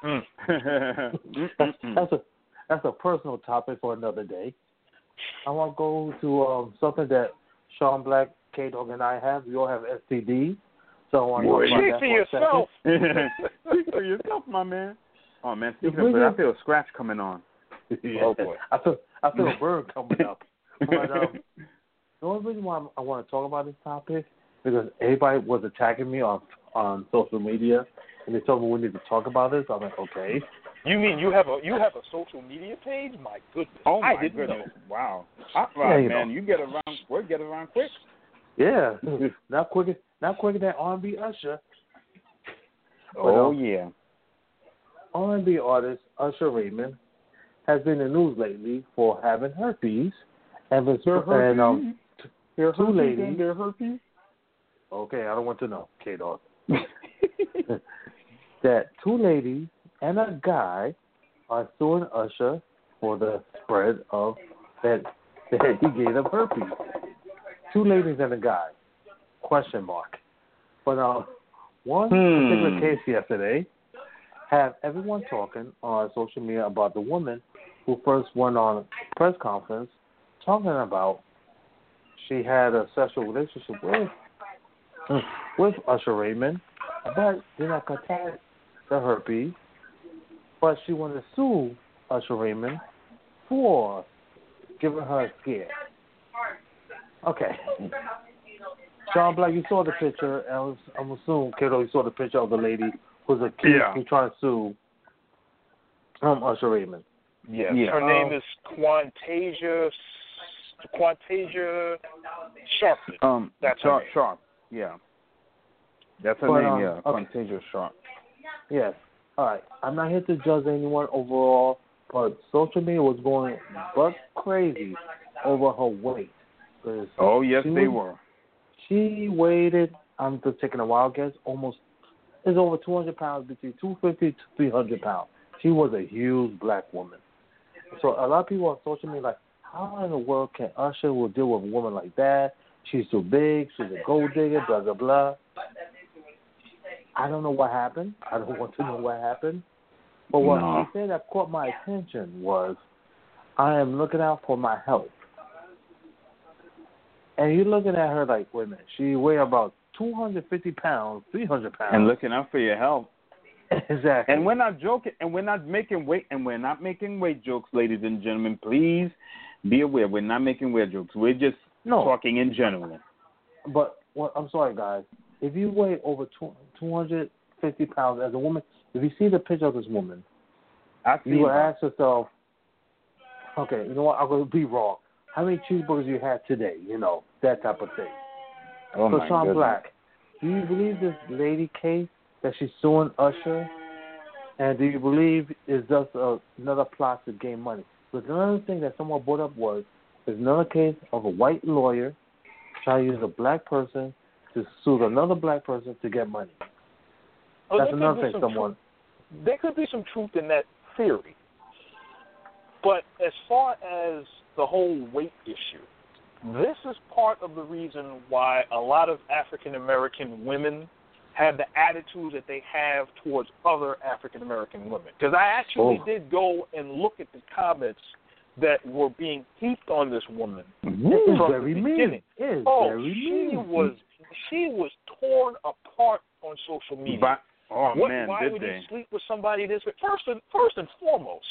B: that's, that's a that's a personal topic for another day. I want to go to um, something that Sean Black, K-Dog, and I have. We all have S T D. So I want to talk about
C: Speak
B: that
C: for
B: for a
C: yourself.
B: second.
D: Speak for yourself, my man. Oh, man, speaking
B: If
D: of
B: we
D: it, I
B: get-
D: feel a scratch coming on.
B: Yeah.
C: Oh, boy.
B: I feel I feel a bird coming up. But um, the only reason why I want to talk about this topic because everybody was attacking me on on social media, and they told me we need to talk about this. I'm like, okay.
C: You mean you have a you have a social media page? My goodness.
D: Oh, my
C: I didn't
D: goodness.
C: know.
D: Wow. Hot
B: Yeah,
D: Rod,
B: you
D: man,
B: know.
D: you get around, we'll get around quick.
B: Yeah, not quicker, not quicker than R and B Usher. But,
D: Oh,
B: um,
D: yeah.
B: R and B artist Usher Raymond has been in the news lately for having herpes, and, was, and um, t-
D: Their
B: two
D: herpes
B: ladies.
D: and their herpes?
B: Okay, I don't want to know, K-Dog. That two ladies and a guy are suing Usher for the spread of that that he gave them herpes. Two ladies and a guy. Question mark. But uh, one
D: Hmm.
B: particular case yesterday had everyone talking on social media about the woman who first went on a press conference talking about she had a sexual relationship with with Usher Raymond, but did not contact the herpes, but she wanted to sue Usher Raymond for giving her a scare. Okay. Sean Black, you saw the picture. I was, I'm assuming, Kato, you saw the picture of the lady who's a kid
D: Yeah.
B: who's trying to sue um, Usher Raymond.
C: Yes.
D: Yeah.
C: Her name
B: Um,
C: is Quantasia Quantasia Sharpton.
D: Um,
C: That's her
D: Sharp,
C: name.
D: Sharp. Yeah. That's her
B: But,
D: name,
B: um,
D: yeah.
B: okay.
D: Contagious Sharp.
B: Yes. All right. I'm not here to judge anyone overall, but social media was going buck crazy over her weight. 'Cause
D: Oh, yes,
B: she
D: they
B: was-
D: were.
B: She weighed, I'm just taking a wild guess, almost, it's over two hundred pounds, between two fifty to three hundred pounds. She was a huge black woman. So a lot of people on social media like, how in the world can Usher will deal with a woman like that? She's too big, she's a gold digger, blah, blah, blah. I don't know what happened. I don't want to know what happened. But what
D: No.
B: she said that caught my attention was, I am looking out for my health. And you're looking at her like, wait a minute, she weigh about two hundred fifty pounds, three hundred pounds.
D: And looking out for your health.
B: Exactly.
D: And we're not joking, and we're not making weight, and we're not making weight jokes, ladies and gentlemen. Please be aware, we're not making weight jokes. We're just
B: no,
D: talking in general.
B: but well, I'm sorry, guys. If you weigh over two, two hundred fifty pounds as a woman, if you see the picture of this woman,
D: I see
B: you will
D: her.
B: ask yourself, okay, you know what, I'm going to be wrong. How many cheeseburgers you had today? You know, that type of thing.
D: Oh,
B: so,
D: my
B: Sean
D: goodness.
B: Black, do you believe this lady case that she's suing Usher? And do you believe it's just a, another plot to gain money? But another thing that someone brought up was there's another case of a white lawyer trying to use a black person to sue another black person to get money.
C: Oh,
B: That's
C: there could
B: another
C: be
B: thing
C: some
B: someone...
C: Truth, there could be some truth in that theory. But as far as the whole weight issue, this is part of the reason why a lot of African American women have the attitude that they have towards other African American women. Because I actually
B: Oh.
C: did go and look at the comments that were being heaped on this woman
B: It is
C: from
B: very
C: the
B: mean.
C: beginning.
B: It is
C: Oh,
B: very
C: she
B: mean.
C: was she was torn apart on social media.
D: But, oh,
C: What,
D: man,
C: why
D: did
C: would
D: they?
C: he sleep with somebody this way? First and first and foremost,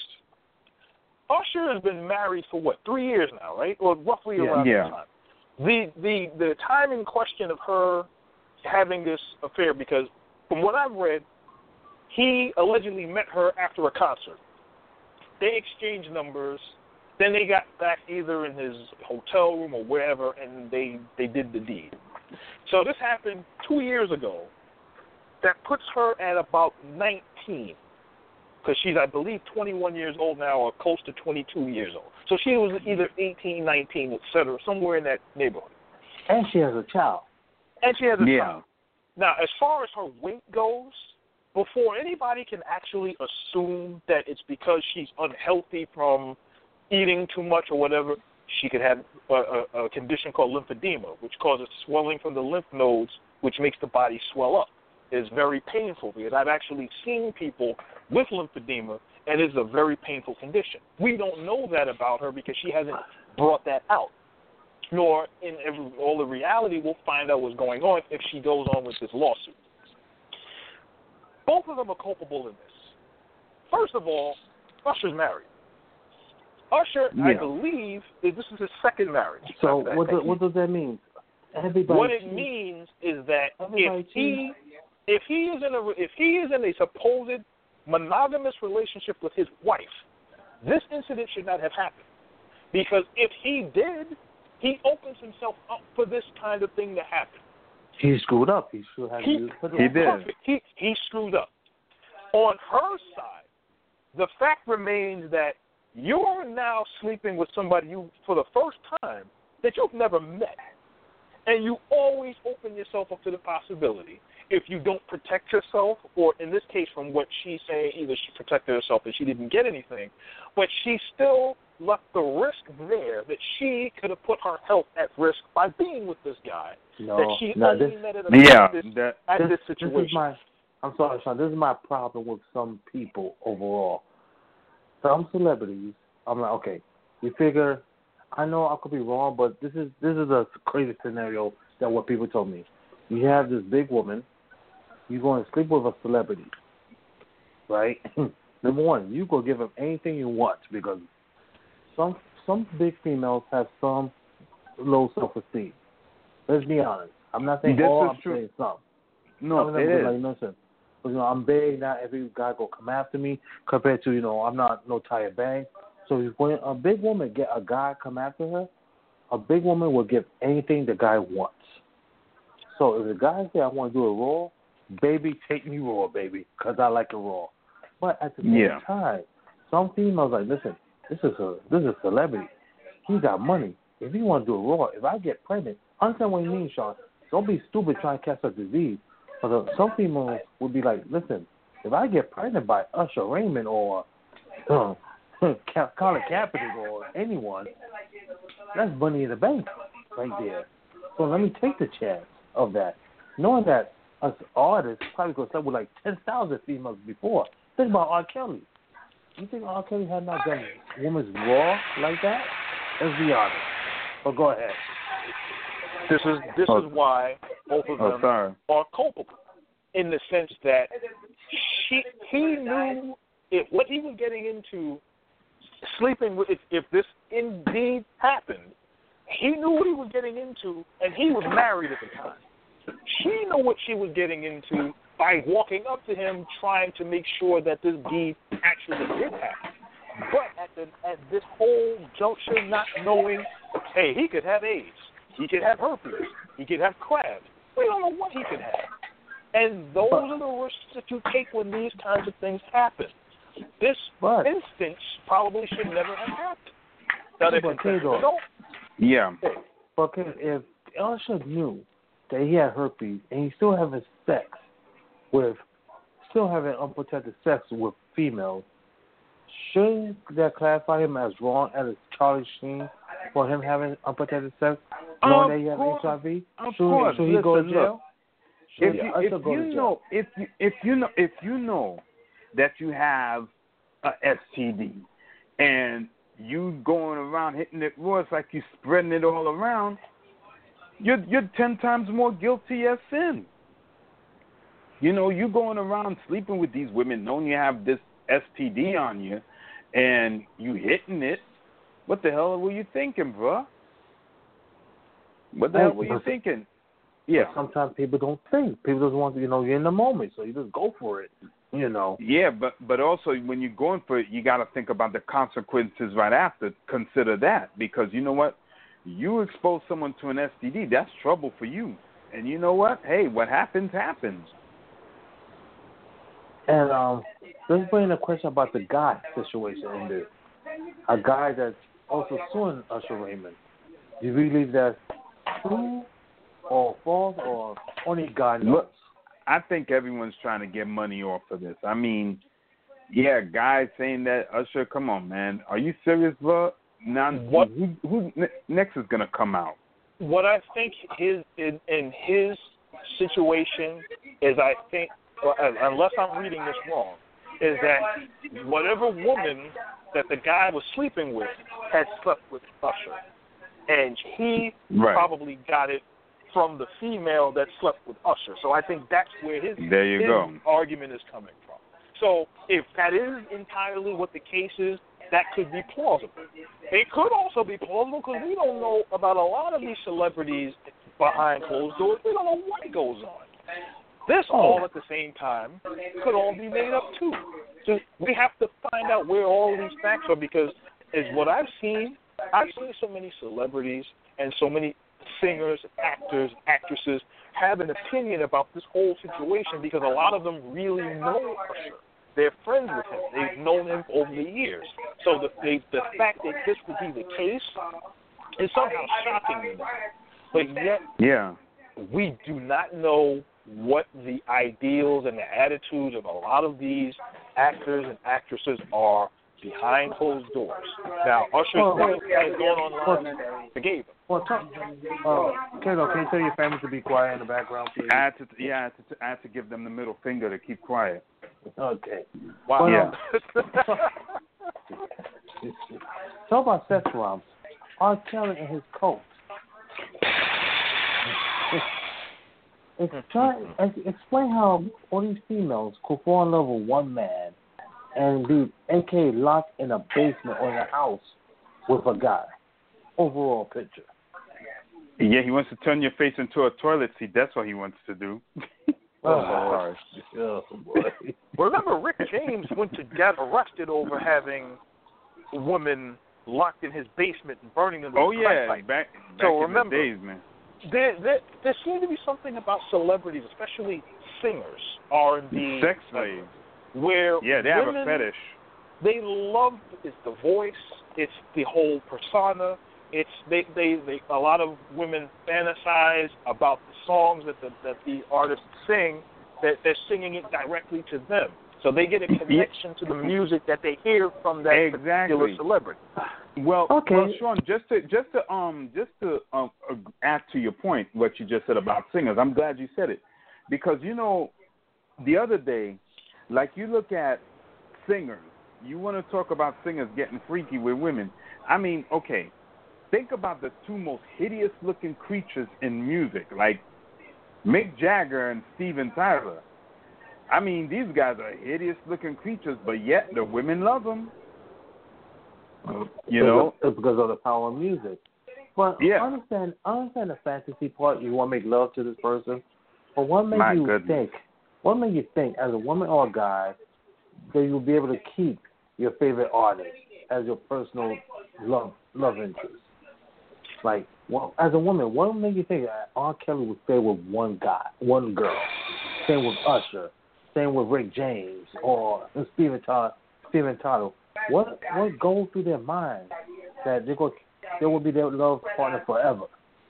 C: Usher has been married for what, three years now, right? Or roughly
B: Yeah.
C: around
D: Yeah.
C: that time. The the the time in question of her having this affair, because from what I've read, he allegedly met her after a concert. They exchanged numbers. Then they got back either in his hotel room or wherever, and they, they did the deed. So this happened two years ago. That puts her at about nineteen, because she's, I believe, twenty-one years old now or close to twenty-two years old. So she was either eighteen, nineteen, et cetera, somewhere in that neighborhood.
B: And she has a child.
C: And she has a
D: Yeah.
C: child. Now, as far as her weight goes, before anybody can actually assume that it's because she's unhealthy from eating too much or whatever, she could have a, a, a condition called lymphedema, which causes swelling from the lymph nodes, which makes the body swell up. It's very painful because I've actually seen people with lymphedema, and it's a very painful condition. We don't know that about her because she hasn't brought that out. Nor, in every, all the reality, we'll find out what's going on if she goes on with this lawsuit. Both of them are culpable in this. First of all, Usher's married. Usher, I
D: Yeah.
C: believe, is this is his second marriage.
B: So
C: After that.
B: what, do, what does that mean? Everybody
C: What it
B: cheats.
C: means is that
B: Everybody
C: if he if he is in a if he is in a supposed monogamous relationship with his wife, this incident should not have happened. Because if he did, he opens himself up for this kind of thing to happen.
B: He screwed up. He should have
C: He,
B: used it.
D: he did.
C: Perfect. He he screwed up. On her side, the fact remains that you're now sleeping with somebody you for the first time that you've never met. And you always open yourself up to the possibility, if you don't protect yourself, or in this case from what she's saying, either she protected herself and she didn't get anything, but she still left the risk there that she could have put her health at risk by being with this guy
B: No,
C: that she
B: no,
C: only
B: this,
C: met at, a,
D: Yeah,
C: at, this,
D: that,
C: at
B: this,
C: this
B: this
C: situation.
B: is my. I'm sorry, Sean. This is my problem with some people overall. Some celebrities, I'm like, okay, you figure, I know I could be wrong, but this is this is a crazy scenario that what people told me. You have this big woman, you're going to sleep with a celebrity, right? Number one, you go give him anything you want because some some big females have some low self-esteem. Let's be honest. I'm not saying
D: this
B: all.
D: is
B: I'm
D: true.
B: saying some.
D: No,
B: I'm
D: it is.
B: like, listen, you know, I'm big. Not every guy go come after me. Compared to, you know, I'm not no Tyra Banks. So when a big woman get a guy come after her, a big woman will give anything the guy wants. So if the guy say I want to do it raw, baby, take me raw, baby, because I like it raw. But at the same
D: Yeah.
B: time, some females like, listen, this is a this is a celebrity. He got money. If he want to do it raw, if I get pregnant, understand what you mean, Sean. Don't be stupid trying to catch a disease. But uh, some females would be like, listen, if I get pregnant by Usher Raymond or uh, Colin Kaepernick or anyone, that's money in the bank right there. So let me take the chance of that, knowing that us artists probably going to start with like ten thousand females before. Think about R. Kelly. You think R. Kelly had not done women's raw like that? Let's be honest. But go ahead.
C: This is this
D: Oh.
C: is why both of
D: Oh,
C: them
D: sorry.
C: are culpable, in the sense that she he knew if what he was getting into, sleeping with if, if this indeed happened, he knew what he was getting into, and he was married at the time. She knew what she was getting into by walking up to him, trying to make sure that this deed actually did happen. But at the at this whole juncture, not knowing, hey, he could have AIDS, he could have herpes, he could have crabs. We don't know what he could have. And those are the risks that you take when these kinds of things happen. This
B: But-
C: instance probably should never have happened. Now, they
B: But,
C: can
B: Kato,
C: don't.
D: Yeah.
B: But if Usher knew that he had herpes and he still having sex with, still having unprotected sex with females, shouldn't that classify him as wrong as Charlie Sheen for him having unprotected sex, knowing
D: Of
B: that he has
D: course.
B: H I V?
D: Of
B: should,
D: course.
B: should he go to
D: Listen,
B: jail?
D: look.
B: Should
D: If you,
B: Usher
D: if
B: go
D: you
B: to jail?
D: know if you if you know if you know that you have a S T D and you going around hitting it raw, it's like you spreading it all around, you're you're ten times more guilty as sin. You know, you going around sleeping with these women knowing you have this S T D on you and you hitting it. What the hell were you thinking, bro? What the hell were you thinking? Yeah.
B: Sometimes people don't think. People just want to, you know, you're in the moment, so you just go for it, you know.
D: Yeah, but but also when you're going for it, you got to think about the consequences right after. Consider that, because you know what? You expose someone to an S T D, that's trouble for you. And you know what? Hey, what happens, happens.
B: And um, let's bring in a question about the guy situation in this. A guy that's also suing Usher Raymond. Do you believe that's true or false, or only God knows?
D: Look, I think everyone's trying to get money off of this. I mean, yeah, guys saying that, Usher, come on, man. Are you serious, bro? Now,
C: What-
D: who, who next is going to come out?
C: What I think his in, in his situation is, I think, well, unless I'm reading this wrong, is that whatever woman that the guy was sleeping with had slept with Usher, and he
D: Right.
C: probably got it from the female that slept with Usher. So I think that's where his,
D: There you
C: his
D: go.
C: argument is coming from. So if that is entirely what the case is, that could be plausible. It could also be plausible because we don't know about a lot of these celebrities behind closed doors. We don't know what goes on. This all at the same time could all be made up too. So we have to find out where all these facts are, because as what I've seen, I've seen so many celebrities and so many singers, actors, actresses have an opinion about this whole situation because a lot of them really know Usher. They're friends with him. They've known him over the years. So the the, the fact that this would be the case is somehow shocking to me. But yet,
D: Yeah.
C: we do not know what the ideals and the attitudes of a lot of these actors and actresses are behind closed doors. Now, Usher's
B: Well,
C: wife has gone online and forgave him.
B: Well, talk, uh, Kato, can you tell your family to be quiet in the background, please?
D: I had to, yeah, I had to, I had to give them the middle finger to keep quiet.
B: Okay.
C: Wow.
D: Yeah.
B: Talk about sex roms. R. Kelly and his cult. It's try, explain how all these females could fall in love with one man and be A K A locked in a basement or in a house with a guy. Overall picture.
D: Yeah, he wants to turn your face into a toilet seat. That's what he wants to do.
B: Oh,
C: sorry.
B: Oh, boy.
C: Remember, Rick James went to get arrested over having women locked in his basement and burning them with
D: Oh
C: a
D: yeah,
C: crack pipe.
D: back, back
C: So
D: in
C: remember,
D: the days, man.
C: There, there, there seems to be something about celebrities, especially singers, R and B,
D: Sex slaves.
C: where
D: Yeah, they have
C: women,
D: a fetish.
C: They love it's the voice, it's the whole persona. It's they, they, they a lot of women fantasize about the songs that the that the artists sing, that they're singing it directly to them. So they get a connection to the music that they hear from that
D: exactly.
C: particular celebrity.
D: Well,
B: okay.
D: well, Sean, just to just to um just to um, add to your point, what you just said about singers, I'm glad you said it, because you know, the other day, like you look at singers, you want to talk about singers getting freaky with women. I mean, okay, think about the two most hideous looking creatures in music, like Mick Jagger and Steven Tyler. I mean, these guys are hideous-looking creatures, but yet the women love them. You know,
B: it's because of the power of music. But
D: yeah.
B: I understand, I understand the fantasy part. You want to make love to this person, but what makes
D: My
B: you
D: goodness.
B: think? What makes you think, as a woman or a guy, that you'll be able to keep your favorite artist as your personal love love interest? Like, well, as a woman, what makes you think that R. Kelly would stay with one guy, one girl? Same with Usher. Same with Rick James or Steven Tyler. Steven Tyler. What what goes through their mind that they go they will be their love partner forever?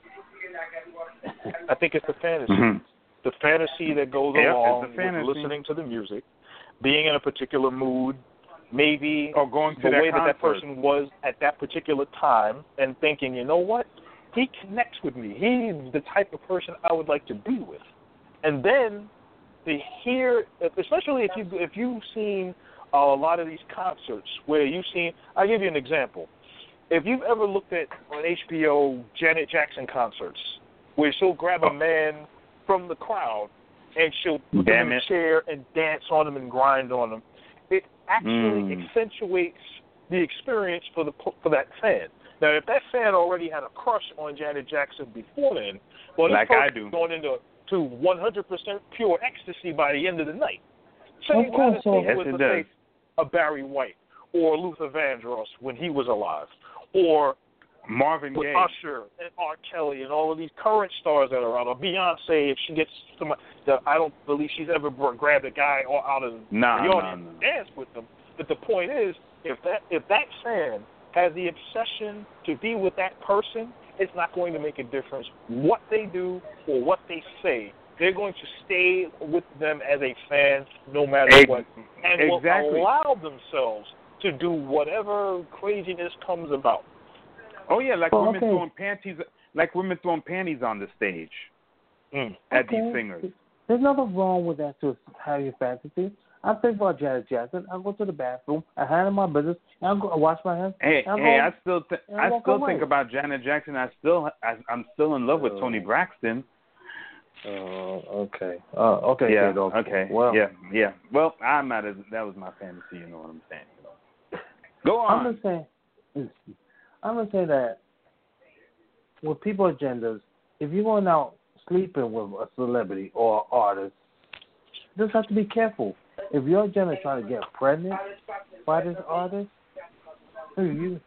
C: I think it's the fantasy,
D: mm-hmm.
C: the fantasy that goes
D: yep,
C: along with listening to the music, being in a particular mood, maybe
D: or going to
C: the
D: that
C: way
D: concert.
C: that that person was at that particular time, and thinking, you know what, he connects with me. He's the type of person I would like to be with, and then. To hear, especially if you if you've seen uh, a lot of these concerts where you've seen, I'll give you an example. If you've ever looked at on H B O Janet Jackson concerts, where she'll grab a man from the crowd and she'll put
D: Damn
C: him in
D: it.
C: a chair and dance on him and grind on him, it actually
D: Mm.
C: accentuates the experience for the for that fan. Now, if that fan already had a crush on Janet Jackson before then, well, this
D: Like I
C: person's
D: do.
C: going into to one hundred percent pure ecstasy by the end of the night. Same
B: Of course,
C: kind of
D: yes,
C: with,
D: it
C: let's
D: does.
C: say, a Barry White or Luther Vandross when he was alive, or
D: Marvin
C: with
D: Gaye.
C: Usher and R. Kelly and all of these current stars that are out, or Beyonce if she gets somebody. I don't believe she's ever grabbed a guy out of
D: Nah,
C: the
D: nah,
C: audience
D: nah.
C: and danced with them. But the point is, if that if that fan has the obsession to be with that person, it's not going to make a difference what they do or what they say. They're going to stay with them as a fan no matter
D: Ex-
C: what, and
D: exactly.
C: will allow themselves to do whatever craziness comes about.
D: Oh yeah, like
B: Oh,
D: women
B: okay.
D: throwing panties, like women throwing panties on the stage
C: Mm.
D: at
B: Okay.
D: these singers.
B: There's nothing wrong with that to have your fantasy. I think about Janet Jackson. I go to the bathroom, I handle my business, and I go I wash my hands.
D: Hey,
B: and I
D: hey,
B: go,
D: I still, th-
B: and I
D: I
B: walk
D: still
B: away.
D: think about Janet Jackson. I still, I, I'm still in love with
B: Oh.
D: Toni Braxton.
B: Oh, okay. Uh, okay,
D: yeah,
B: Kate,
D: okay,
B: Well,
D: yeah, yeah. Well, I'm not as that was my fantasy. You know what I'm saying? You know. Go on.
B: I'm just saying. I'm gonna say that with people agendas, if you're going out sleeping with a celebrity or artist, you just have to be careful. If your agenda is trying to get pregnant by this artist, you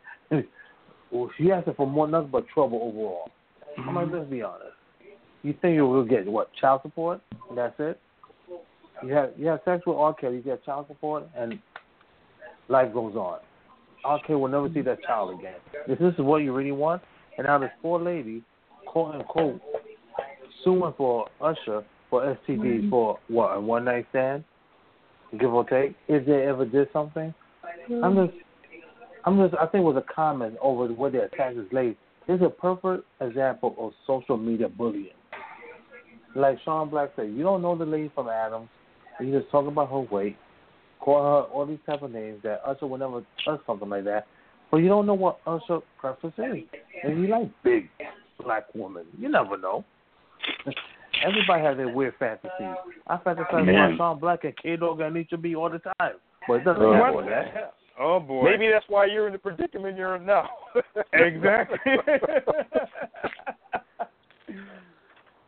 B: you asking for more nothing but trouble overall. I'm like, let's be honest. You think you will get what, child support? And that's it. You have you have sex with R. Kelly, you get child support, and life goes on. R. Kelly will never see that child again. If this is what you really want, and now this poor lady, quote unquote, suing for Usher for S T D for what, a one night stand, give or take, if they ever did something. I'm just, I'm just, I think it was a comment over where they attacked this lady. This is a perfect example of social media bullying. Like Sean Black said, you don't know the lady from Adams. You just talk about her weight, call her all these type of names that Usher would never touch something like that. But you don't know what Usher preference is. And you like big black women. You never know. Everybody has their weird fantasies. I fantasize about Sean Black and K-Dog and Nietzsche B all the time. But it doesn't
C: Oh,
B: happen
D: what
B: like
D: the
B: that.
D: hell? Oh boy.
C: Maybe that's why you're in the predicament you're in now.
D: Exactly.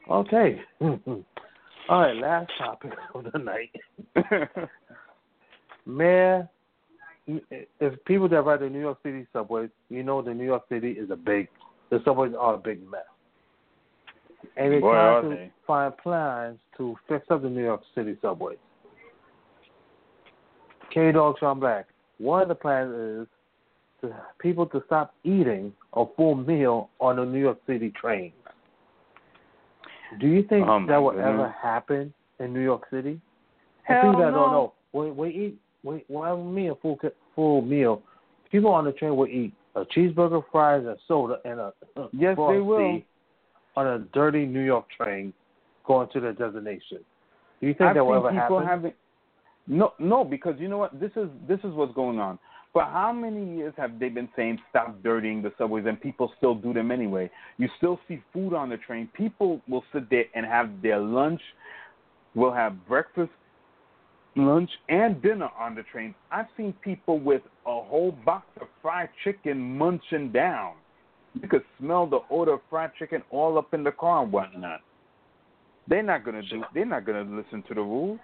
B: Okay. All right, last topic of the night. Mayor, if people that ride the New York City subways, you know the New York City is a big, the subways are a big mess. And they're
D: Boy,
B: trying
D: are
B: to
D: they.
B: find plans to fix up the New York City subways. K-Dog Sean Black, one of the plans is to people to stop eating a full meal on the New York City trains. Do you think
D: Oh,
B: that will
D: goodness.
B: ever happen in New York City?
D: Hell
B: For people that
D: no.
B: don't know, when we eat, we, when we eat a full full meal, people on the train will eat a cheeseburger, fries, and soda, and a
D: Yes,
B: Frosty
D: they will.
B: on a dirty New York train going to their destination. Do you think
D: I've
B: that will
D: seen
B: ever
D: people
B: happen?
D: having no, no, because you know what? This is this is what's going on. For how many years have they been saying stop dirtying the subways, and people still do them anyway? You still see food on the train. People will sit there and have their lunch, will have breakfast, lunch, and dinner on the train. I've seen people with a whole box of fried chicken munching down. You could smell the odor of fried chicken all up in the car and whatnot. They're not gonna do. They're not gonna listen to the rules.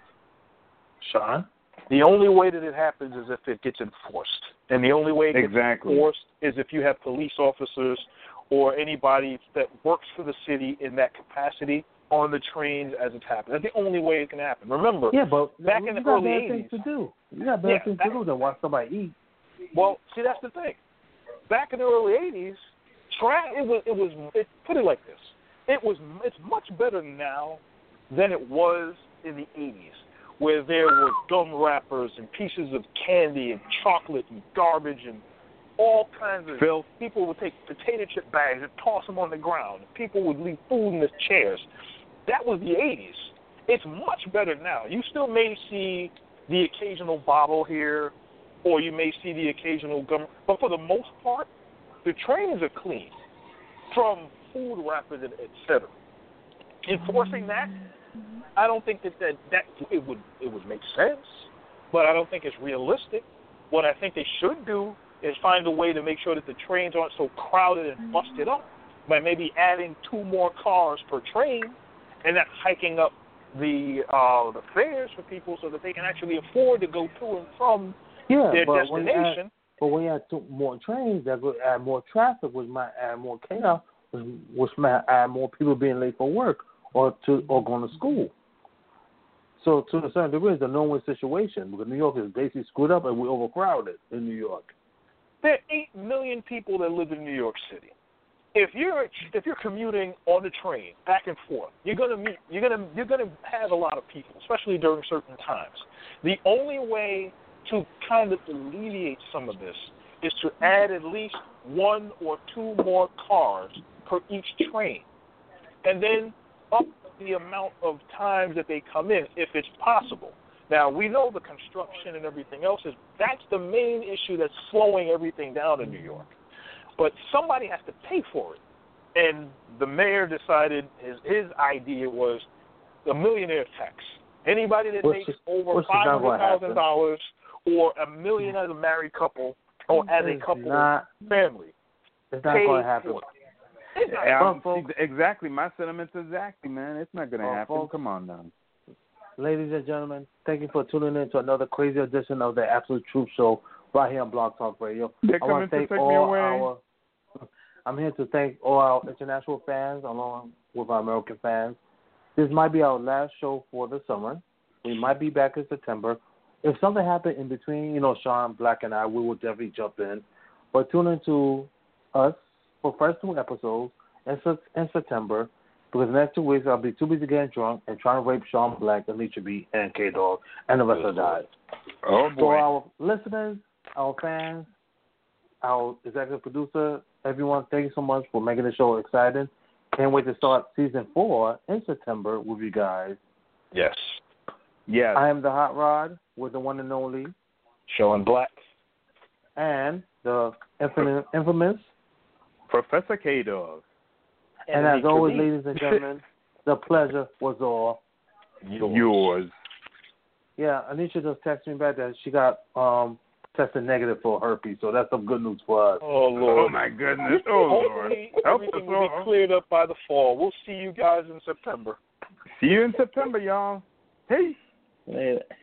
B: Sean?
C: The only way that it happens is if it gets enforced. And the only way it gets
D: Exactly.
C: enforced is if you have police officers or anybody that works for the city in that capacity on the trains as it's happening. That's the only way it can happen. Remember,
B: Yeah, but
C: back
B: you
C: in the
B: got
C: early
B: bad
C: eighties,
B: things to do. You got bad
C: Yeah,
B: things
C: that-
B: to do than watch somebody eat.
C: well, see, that's the thing. Back in the early eighties, tra- it was, it was, it, put it like this. It was, it's much better now than it was in the eighties, where there were gum wrappers and pieces of candy and chocolate and garbage and all kinds of
D: Filth.
C: People would take potato chip bags and toss them on the ground. People would leave food in the chairs. That was the eighties. It's much better now. You still may see the occasional bottle here, or you may see the occasional gum, but for the most part, the trains are clean from food wrappers, et cetera. Enforcing that, I don't think that, that that it would it would make sense, but I don't think it's realistic. What I think they should do is find a way to make sure that the trains aren't so crowded and busted up by maybe adding two more cars per train and not hiking up the uh, the fares for people so that they can actually afford to go to and from
B: Yeah,
C: their
B: but when you add,
C: destination.
B: but when you add two more trains, that could add more traffic, which might add more chaos, which, which might add more people being late for work or to or going to school. So to a certain degree, it's a no-win situation because New York is basically screwed up and we're overcrowded in New York.
C: There are eight million people that live in New York City. If you're if you're commuting on the train back and forth, you're gonna meet you're gonna you're gonna have a lot of people, especially during certain times. The only way to kind of alleviate some of this is to add at least one or two more cars per each train, and then up the amount of times that they come in if it's possible. Now, we know the construction and everything else is that's the main issue that's slowing everything down in New York. But somebody has to pay for it. And the mayor decided his his idea was a millionaire tax. Anybody that
B: Which
C: makes
B: is-
C: over
B: which is
C: five
B: not
C: hundred
B: what
C: thousand dollars or a million as a married couple or as a
B: It's
C: couple
B: not-
C: family.
B: It's not
C: pay
B: going to happen.
C: for it. It's not
D: Yeah,
B: Well,
D: see,
B: folks-
D: exactly. My sentiments exactly, man. It's not going to
B: Well,
D: happen.
B: folks-
D: Come on now.
B: Ladies and gentlemen, thank you for tuning in to another crazy edition of the Absolute Truth Show right here on Blog Talk Radio.
D: They're
B: I
D: coming
B: want
D: to
B: thank
D: take me
B: all
D: away.
B: our. I'm here to thank all our international fans along with our American fans. This might be our last show for the summer. We might be back in September. If something happened in between, you know, Sean Black and I, we will definitely jump in. But tune in to us for first two episodes in, in September because the next two weeks I'll be too busy getting drunk and trying to rape Sean Black, Alicia B, and K-Dog, and the rest of the guys.
D: Oh,
B: So
D: boy.
B: our listeners, our fans, our executive producer, everyone, thank you so much for making the show exciting. Can't wait to start season four in September with you guys.
C: Yes.
D: Yes.
B: I am the Hot Rod with the one and only,
C: Showing black.
B: and the infamous, infamous
D: Professor K-Dog.
B: and as always, ladies and gentlemen, the pleasure was all
C: Yours.
D: Yours.
B: Yeah, Anisha just texted me back that she got um tested negative for herpes. So that's some good news for us.
C: Oh, Lord.
D: Oh, my goodness. Oh, Lord.
C: Hopefully,
D: Help
C: everything
D: us
C: will be
D: all.
C: cleared up by the fall. We'll see you guys in September.
D: See you in September, y'all. Hey.
E: Later.